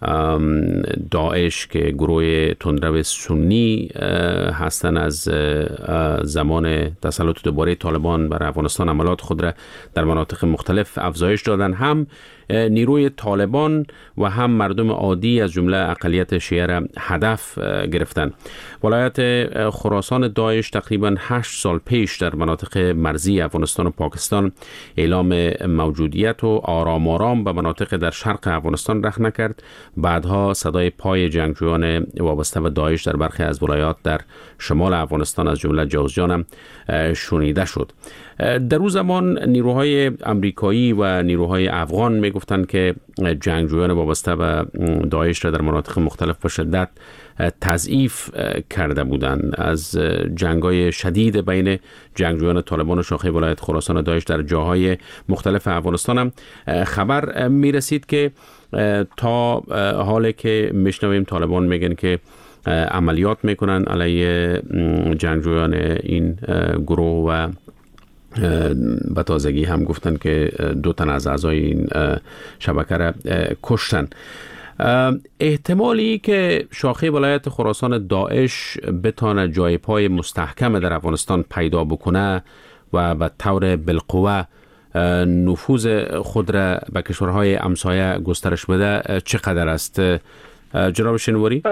داعش که گروه تندرو سنی هستند از زمان تسلط دوباره طالبان بر افغانستان عملات خود را در مناطق مختلف افزایش دادن، هم نیروی طالبان و هم مردم عادی از جمله اقلیت شیعه را هدف گرفتن. ولایت خراسان داعش تقریبا هشت سال پیش در مناطق مرزی افغانستان و پاکستان اعلام موجودیت و آرام آرام به مناطق در شرق افغانستان رخ نکرد. بعدها صدای پای جنگجویان وابسته به داعش در برخی از ولایات در شمال افغانستان از جمله جوزجان شنیده شد. در اون زمان نیروهای امریکایی و نیروهای افغان می گفتند که جنگجویان وابسته به داعش را در مناطق مختلف به شدت تضعیف کرده بودند. از جنگ‌های شدید بین جنگجویان طالبان و شاخه ولایت خراسان داعش در جاهای مختلف افغانستان هم خبر می رسید که تا حالی که میشنویم طالبان میگن که عملیات میکنن علیه جنگجویان این گروه و به تازگی هم گفتن که دو تن از اعضای این شبکه را کشتن. احتمالی که شاخه ولایت خراسان داعش بتانه جای پای مستحکم در افغانستان پیدا بکنه و به طور بالقوه نفوذ خود را به کشورهای همسایه گسترش بده چقدر است جناب شنواری؟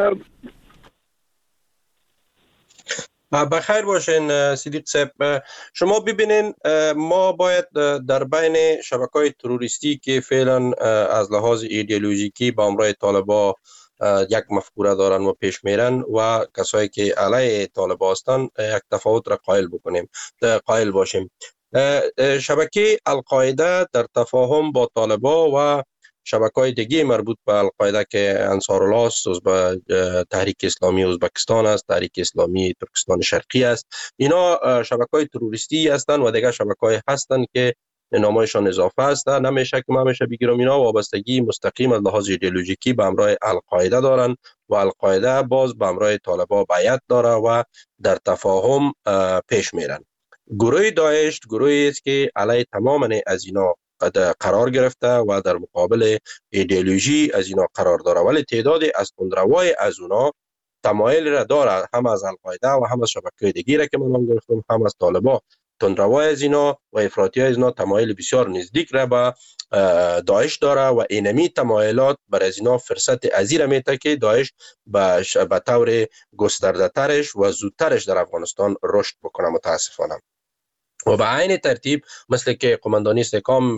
بخیر باشین صدیق صاحب. شما ببینین ما باید در بین شبکه‌های تروریستی که فعلا از لحاظ ایدئولوژیکی با همراه طالبان یک مفکوره دارن و پیش میرن و کسایی که علیه طالبان هستن یک تفاوت را قائل بکنیم قائل باشیم. شبکه القاعده در تفاهم با طالبان و شبکه‌های دیگه مربوط به القاعده که انصارالله است، به تحریک اسلامی ازبکستان است، تحریک اسلامی ترکستان شرقی است، اینا شبکه‌های تروریستی هستند و دیگه شبکه‌های هستند که نامایشان اضافه است. نمیشه که ما همیشه بگیرم اینا وابستگی مستقیم از لحاظ ایدئولوژیکی به همراه القاعده دارند و القاعده باز به همراه طالبان بیعت داره و در تفاهم پیش میرن. گروه داعش گروهی است که علیه تمام از اینا قرار گرفته و در مقابل ایدئولوژی از اینا قرار داره، ولی تعدادی از تندروای از اونا تمایل را داره، هم از القاعده و هم از شبکه‌های دیگه را که من هم گفتم، هم از طالبان. تندروای از اینا و افراطی از اینا تمایل بسیار نزدیک را به داعش داره و اینمی تمایلات بر از اینا فرصت ازیره میته که داعش به طور گسترده ترش و زودترش در افغانستان رشد بکنه متاسفانه. و به عین ترتیب مثل که قماندانی استحکام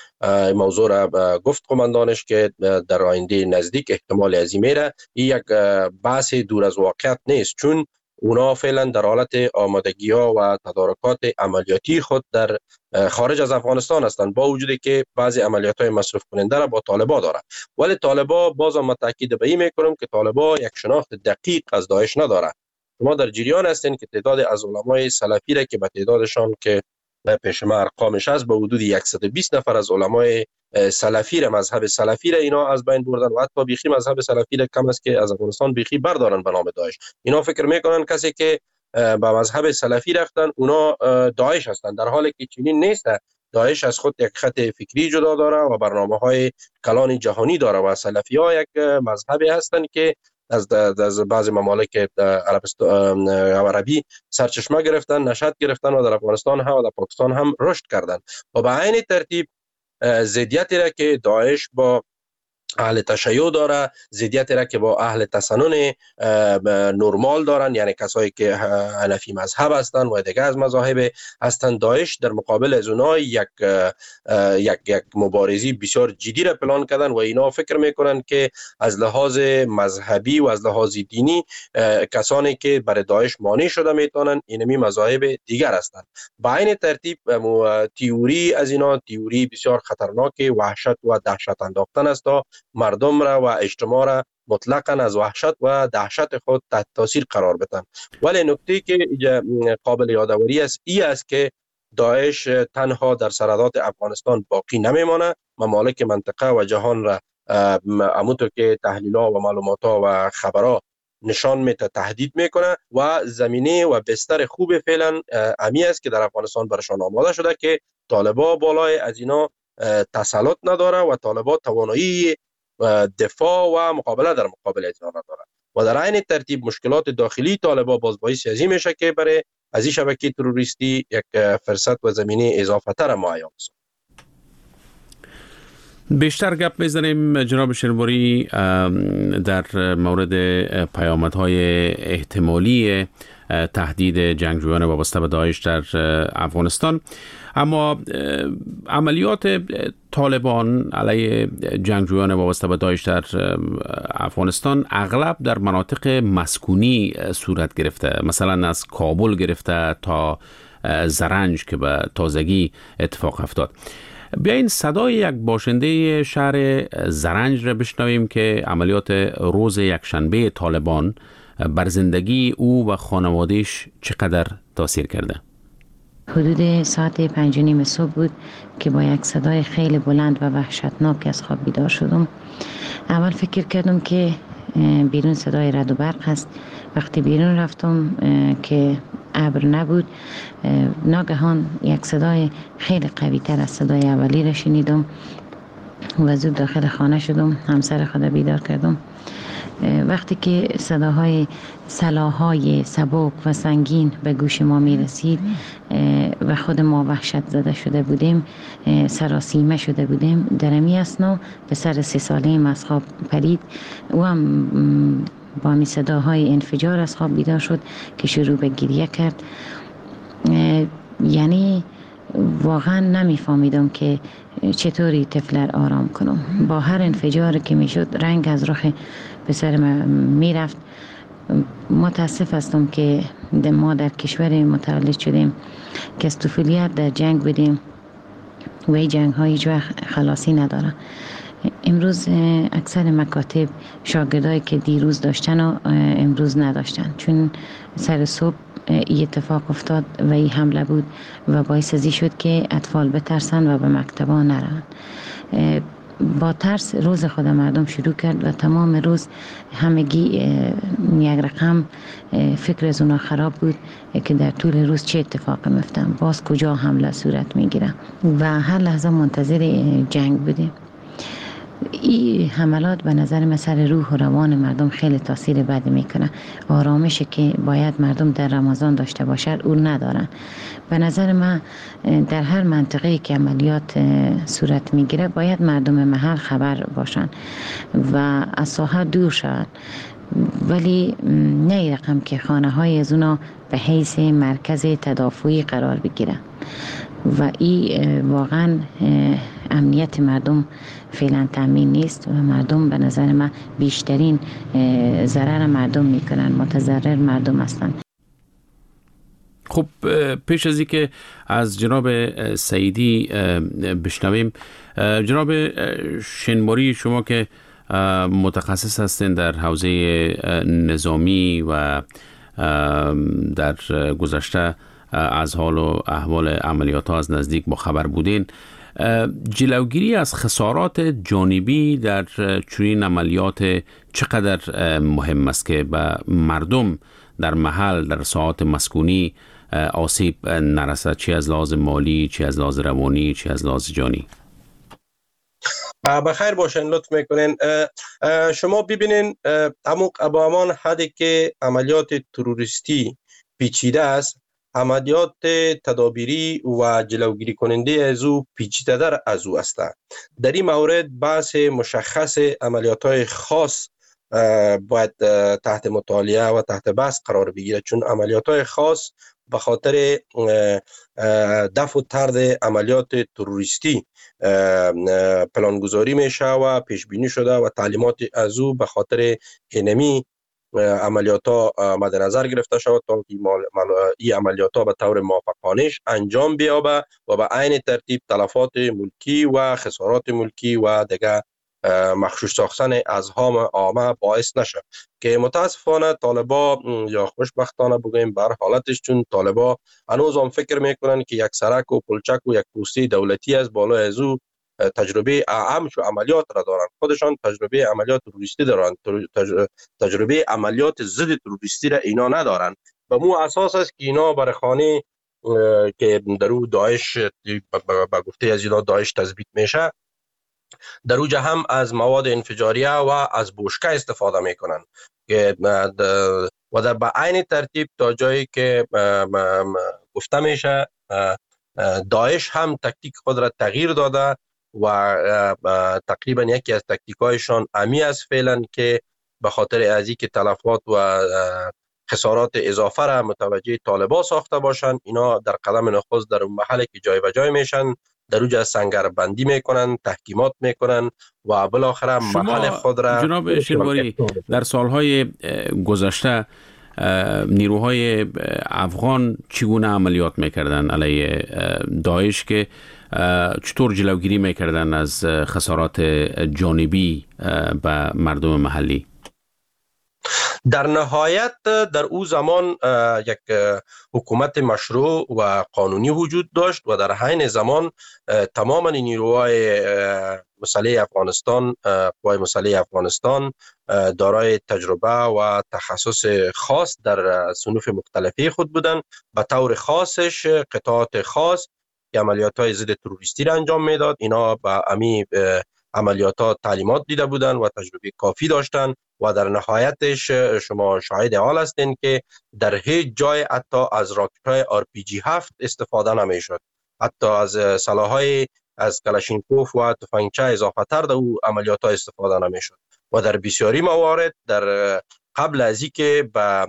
موضوع را گفت قماندانش که در آینده نزدیک احتمال عظیم میره، این یک بحث دور از واقعیت نیست، چون اونا فعلا در حالت آمادگی ها و تدارکات عملیاتی خود در خارج از افغانستان هستند، با وجودی که بعضی عملیات های مصرف کننده را با طالبان داره. ولی طالبان بازم من تاکید به این میکنم که طالبان یک شناخت دقیق از داعش نداره. شما در جریان هستین که تعداد از علمای سلفی را که به تعدادشان که پیش ما ارقامش هست به حدود صد و بیست نفر از علمای سلفی را، مذهب سلفی را اینا از بین بردن و حتی بیخی مذهب سلفی را کم است که از افغانستان بیخی بردارن به نام داعش. اینا فکر میکنن کسی که به مذهب سلفی رفتن اونا داعش هستند، در حالی که چنین نیست. داعش از خود یک خط فکری جدا داره و برنامه‌های کلان جهانی داره و سلفی ها یک مذهبی هستند که از از بعض ممالک عربستان عربی سرچشمه گرفتن، نشأت گرفتن و در افغانستان هم و در پاکستان هم رشد کردن. و به عین ترتیب ضدیتی را که داعش با اهل تشیع داره، ضدیتی را که با اهل تسنن نرمال دارن، یعنی کسایی که حنفی مذهب هستند و دیگه از مذاهب هستند، داعش در مقابل از اونها یک یک یک مبارزی بسیار جدی را پلان کردن و اینا فکر میکنن که از لحاظ مذهبی و از لحاظ دینی کسانی که برای داعش مانع شده میتونن اینمی مذاهب دیگر هستند. با این ترتیب تئوری از اینا تئوری بسیار خطرناک وحشت و دهشت انداختن است تا مردم را و اجتماع را مطلقاً از وحشت و دهشت خود تحت تاثیر قرار بدن. ولی نکته که قابل یادآوری است این است که داعش تنها در سرحدات افغانستان باقی نمیمانه، ممالک منطقه و جهان را همونطور که تحلیل‌ها و معلومات‌ها و خبرها نشان میده تهدید میکنه و زمینه و بستر خوب فعلا امی است که در افغانستان برشان آماده شده که طالبان بالای از اینا تسلط نداره و طالبان توانایی دفاع و مقابله در مقابل از آنها دارد و در عین ترتیب مشکلات داخلی طالبان باز باعث ازی میشه که برای از این شبکه تروریستی یک فرصت و زمینه اضافه تر معین است. بیشتر گپ میزنیم جناب شنواری در مورد پیامدهای احتمالی تهدید جنگجویان وابسته به داعش در افغانستان، اما عملیات طالبان علیه جنگجویان وابسته به داعش در افغانستان اغلب در مناطق مسکونی صورت گرفته، مثلا از کابل گرفته تا زرنج که به تازگی اتفاق افتاد. بیاین صدای یک باشنده شهر زرنج را بشنویم که عملیات روز یکشنبه طالبان بر زندگی او و خانوادهش چقدر تاثیر کرده. حدود ساعت پنج و نیم صبح بود که با یک صدای خیلی بلند و وحشتناک از خواب بیدار شدم. اول فکر کردم که بیرون صدای رعد و برق هست. وقتی بیرون رفتم که ابر نبود، ناگهان یک صدای خیلی قوی تر از صدای اولی را شنیدم و زود داخل خانه شدم. همسر خود بیدار کردم. وقتی که صداهای سلاح‌های سبک و سنگین به گوش ما می رسید و خود ما وحشت زده شده بودیم، سراسیمه شده بودیم، در امی اثنا پسر سه ساله‌ام از خواب پرید و هم با می صداهای انفجار از خواب بیدار شد که شروع به گریه کرد. یعنی واقعا نمیفهمیدم که چطوری طفل آرام کنم. با هر انفجار که میشد رنگ از رخ پسر می رفت. متاسف هستم که ما در کشور متولد شدیم که از طفولیت در جنگ بودیم و این جنگ ها هیچ وقت خلاصی نداره. امروز اکثر مکاتب شاگردایی که دیروز داشتن و امروز نداشتن، چون سر صبح این اتفاق افتاد و این حمله بود و باعث ازی شد که اطفال بترسن و به مکتبا نرن. با ترس روز خود مردم شروع کرد و تمام روز همگی یک رقم فکر از اونا خراب بود که در طول روز چه اتفاقی میفته، باز کجا حمله صورت میگیره و هر لحظه منتظر جنگ بودیم. این حملات به نظر من سر روح و روان مردم خیلی تاثیر بد میکنه. آرامشی که باید مردم در رمضان داشته باشد اون ندارن. به نظر من در هر منطقه‌ای که عملیات صورت میگیره باید مردم محل خبر باشن و از ساحه دور شن، ولی نه رقم که خانه های از اونا به حیث مرکز تدافعی قرار بگیره و این واقعا امنیت مردم فعلا تامین نیست و مردم به نظر من بیشترین ضرر مردم میکنن، متضرر مردم هستن. خب پیش از اینکه از جناب سعیدی بشنویم، جناب شنباری شما که متخصص هستین در حوزه نظامی و در گذشته از حال و احوال عملیات ها از نزدیک با خبر بودین، جلوگیری از خسارات جانبی در چنین عملیات چقدر مهم است که به مردم در محل در ساعات مسکونی آسیب نرسد، چی از لحاظ مالی، چی از لحاظ روانی، چی از لحاظ جانی؟ بخیر باشین، لطف میکنین. شما ببینین همون با همان حدی که عملیات تروریستی پیچیده است، عملیات تدابیری و جلوگیری کننده از او پیچیده در از او است. در این مورد بحث مشخص عملیات های خاص باید تحت مطالعه و تحت بحث قرار بگیرد، چون عملیات های خاص به خاطر دفع و طرد عملیات تروریستی پلانگذاری میشه و پیش بینی شده و تعلیمات از او به خاطر اینمی عملیات ها مد نظر گرفته شود تا این عملیات ها به طور موفقانه انجام بیابه و به عین ترتیب تلفات ملکی و خسارات ملکی و دیگه مخشوش ساختن ازهام عامه باعث نشه، که متاسفانه طالبا یا خوشبختانه بگویم بر حالتش، چون طالبا هنوز هم فکر میکنن که یک سرک و پلچک و یک پوسته دولتی از بالا از او تجربه اعم شو عملیات را دارن. خودشان تجربه عملیات تروریستی دارن، تجربه عملیات ضد تروریستی را اینا ندارن. به مو اساس است که اینا بر خانه که در او داعش به گفته از اینا داعش تثبیت میشه در اوجه هم از مواد انفجاریه و از بوشکه استفاده میکنن که و در به عین ترتیب تا جایی که گفته میشه داعش هم تکتیک خود را تغییر داده و تقریبا یکی از تکتیک هایشان امی است فعلا که به خاطر از اینکه تلفات و خسارات اضافه را متوجه طالبان ساخته باشند، اینا در قدم نخست در محلی که جای به جای میشن در اوج سنگر بندی میکنن، تحکیمات میکنن و بالاخره محل خود را. جناب شنواری، در سالهای گذشته نیروهای افغان چگونه عملیات میکردن علیه داعش که چطور جلوگیری میکردن از خسارات جانبی به مردم محلی؟ در نهایت در او زمان یک حکومت مشروع و قانونی وجود داشت و در حین زمان تماما نیروهای مسلح افغانستان، قوای مسلح افغانستان دارای تجربه و تخصص خاص در صنوف مختلفی خود بودند. به طور خاصش قطعات خاص که عملیات های ضد تروریستی را انجام میداد، اینا به امی عملیات ها تعلیمات دیده بودن و تجربه کافی داشتن و در نهایتش شما شاهد حال هستین که در هیچ جای حتی از راکت های آر پی جی هفت استفاده نمی شد، حتی از سلاح‌های از کلاشینکوف و تفنگچه اضافه تر در او عملیات ها استفاده نمی شد و در بسیاری موارد در قبل از اینکه به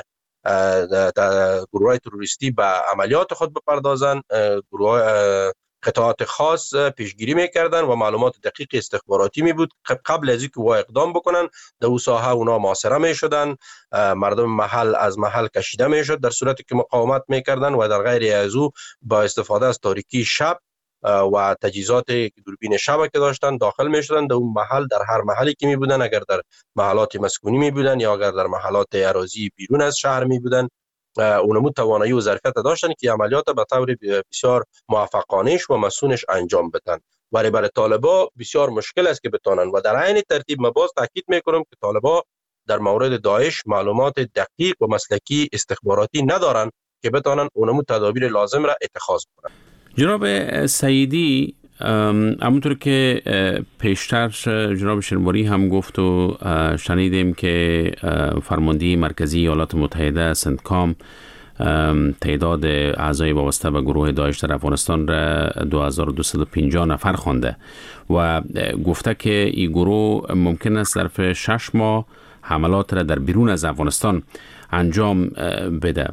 گروه های تروریستی به عملیات خود بپردازند، گروه قطعات خاص پیشگیری میکردن و معلومات دقیق استخباراتی می بود قبل از اینکه وا اقدام بکنن در اون ساحه اونا محاصره میشدن، مردم محل از محل کشیده میشد در صورتی که مقاومت میکردن و در غیر از او با استفاده از تاریکی شب و تجهیزات دوربین شب که داشتن داخل میشدن در اون محل. در هر محلی که می بودن، اگر در محلات مسکونی می بودن یا اگر در محلات اراضی بیرون از شهر می بودن، اونمو توانایی و ظرفیت داشتن که عملیات به طور بسیار موفقانه‌اش و مسئولش انجام بدن. ولی برای طالبا بسیار مشکل است که بتونن و در عین ترتیب ما باز تاکید میکنم که طالبا در مورد داعش معلومات دقیق و مسلکی استخباراتی ندارن که بتونن اونمو تدابیر لازم را اتخاذ کنن. جناب سعیدی، همونطور که پیشتر جناب شنواری هم گفت و شنیدیم که فرمانده مرکزی ایالات متحده سنتکام تعداد اعضای وابسته به گروه داعش در افغانستان را دو هزار و دویست و پنجاه نفر خوانده و گفته که این گروه ممکن است ظرف شش ماه حملات را در بیرون از افغانستان انجام بده.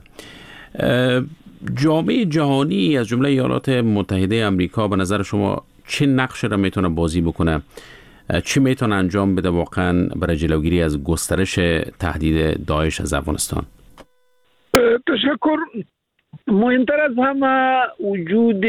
جامعه جهانی از جمله ایالات متحده آمریکا به نظر شما چه نقش را میتونه بازی بکنه؟ چی میتونه انجام بده واقعا برای جلوگیری از گسترش تهدید داعش از افغانستان؟ تشکر. مهمتر از همه وجود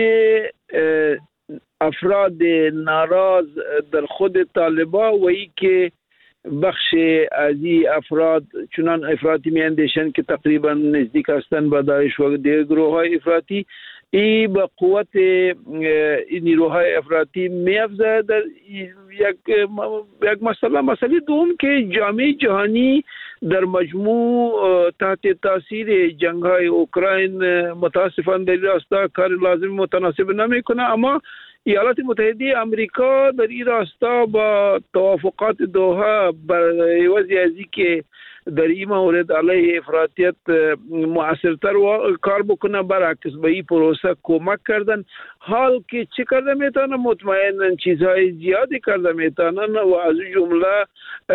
افراد ناراض در خود طالبان و ای که بخش از این افراد چنان افراطی می اندیشن که تقریبا نزدیک هستند به داعش و دیگر گروه های افراطی، ای به قوت این نیروهای افراطی می افزه. در یک یک مسئله مسئله دوم که جامعه جهانی در مجموع تحت تاثیر جنگ های اوکراین متاسفانه در راستا کار لازم متناسب نمی کنه، اما ایالات متحده آمریکا در این راستا با توافقات دوحه برای وضع ازی که در این مورد علیه افراطیت مؤثرتر و کار بکنه، برعکس به این پروسه کمک کردن. حال که چه کرده میتونن؟ مطمئنن چیزهای زیادی کرده میتونن و از جمله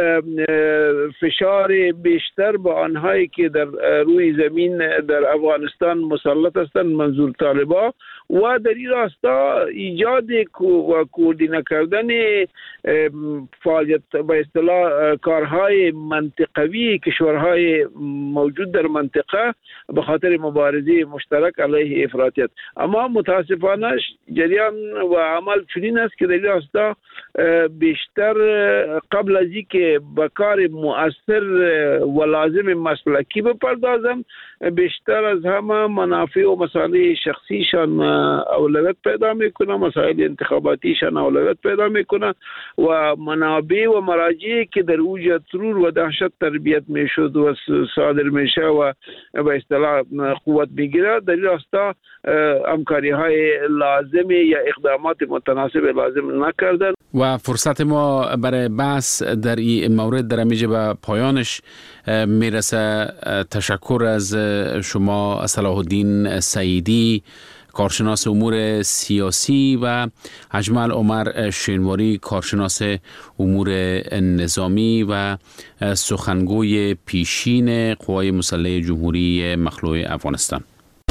فشار بیشتر به آنهایی که در روی زمین در افغانستان مسلط هستند منظور طالبان و در این راستا ایجاد و کوردینه کردن فعالیت به اصطلاح کارهای منطقوی کشورهای موجود در منطقه به خاطر مبارزه مشترک علیه افراطیت. اما متاسفانه جریان و عمل چنین است که در این راستا بیشتر قبل از اینکه به کار مؤثر و لازم مسلکی بپردازم، بیشتر از همه منافع و مصالح شخصیشان اولویت پیدا میکنه، مسائل انتخاباتیشان اولویت پیدا میکنه و منابع و مراجعی که در اوج ترور و دهشت تربیت میشد و صادر میشه و به اصطلاح قوت میگیره، در این راستا همکاری های لازم یا اقدامات متناسب لازم نکردن. و فرصت ما برای بحث در این مورد در امیجه به پایانش میرسه. تشکر از شما صلاح الدین سعیدی، کارشناس امور سیاسی، و اجمل عمر شینواری، کارشناس امور نظامی و سخنگوی پیشین قوای مسلح جمهوری مخلوع افغانستان.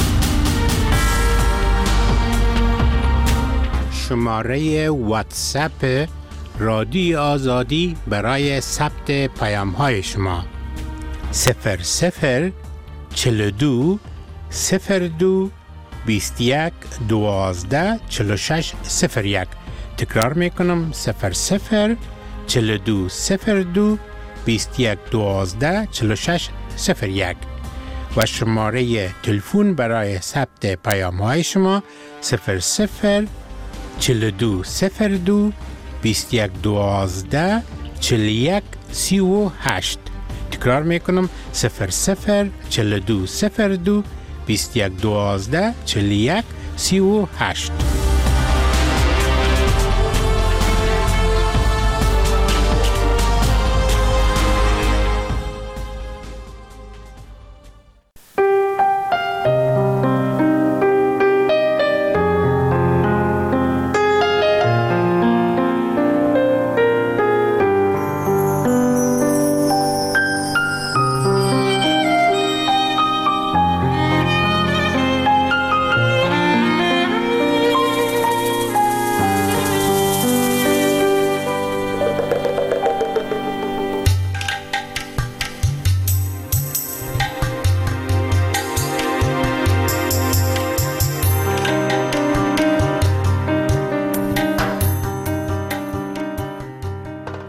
شماره واتساپ رادیو آزادی برای ثبت پیام های شما صفر صفر چهل و دو صفر دو بیست و یک دوازده چهل و شش صفر یک. تکرار میکنم صفر صفر چهل و دو صفر دو بیست و یک دوازده چهل و شش صفر یک. و شماره تلفن برای ثبت پیام های شما صفر صفر چهل و دو صفر دو بیست و یک دوازده چهل و یک سی و هشت. تکرار میکنم صفر صفر چهل و دو صفر دو بیست و یک دوازده چهل و یک سی و هشت.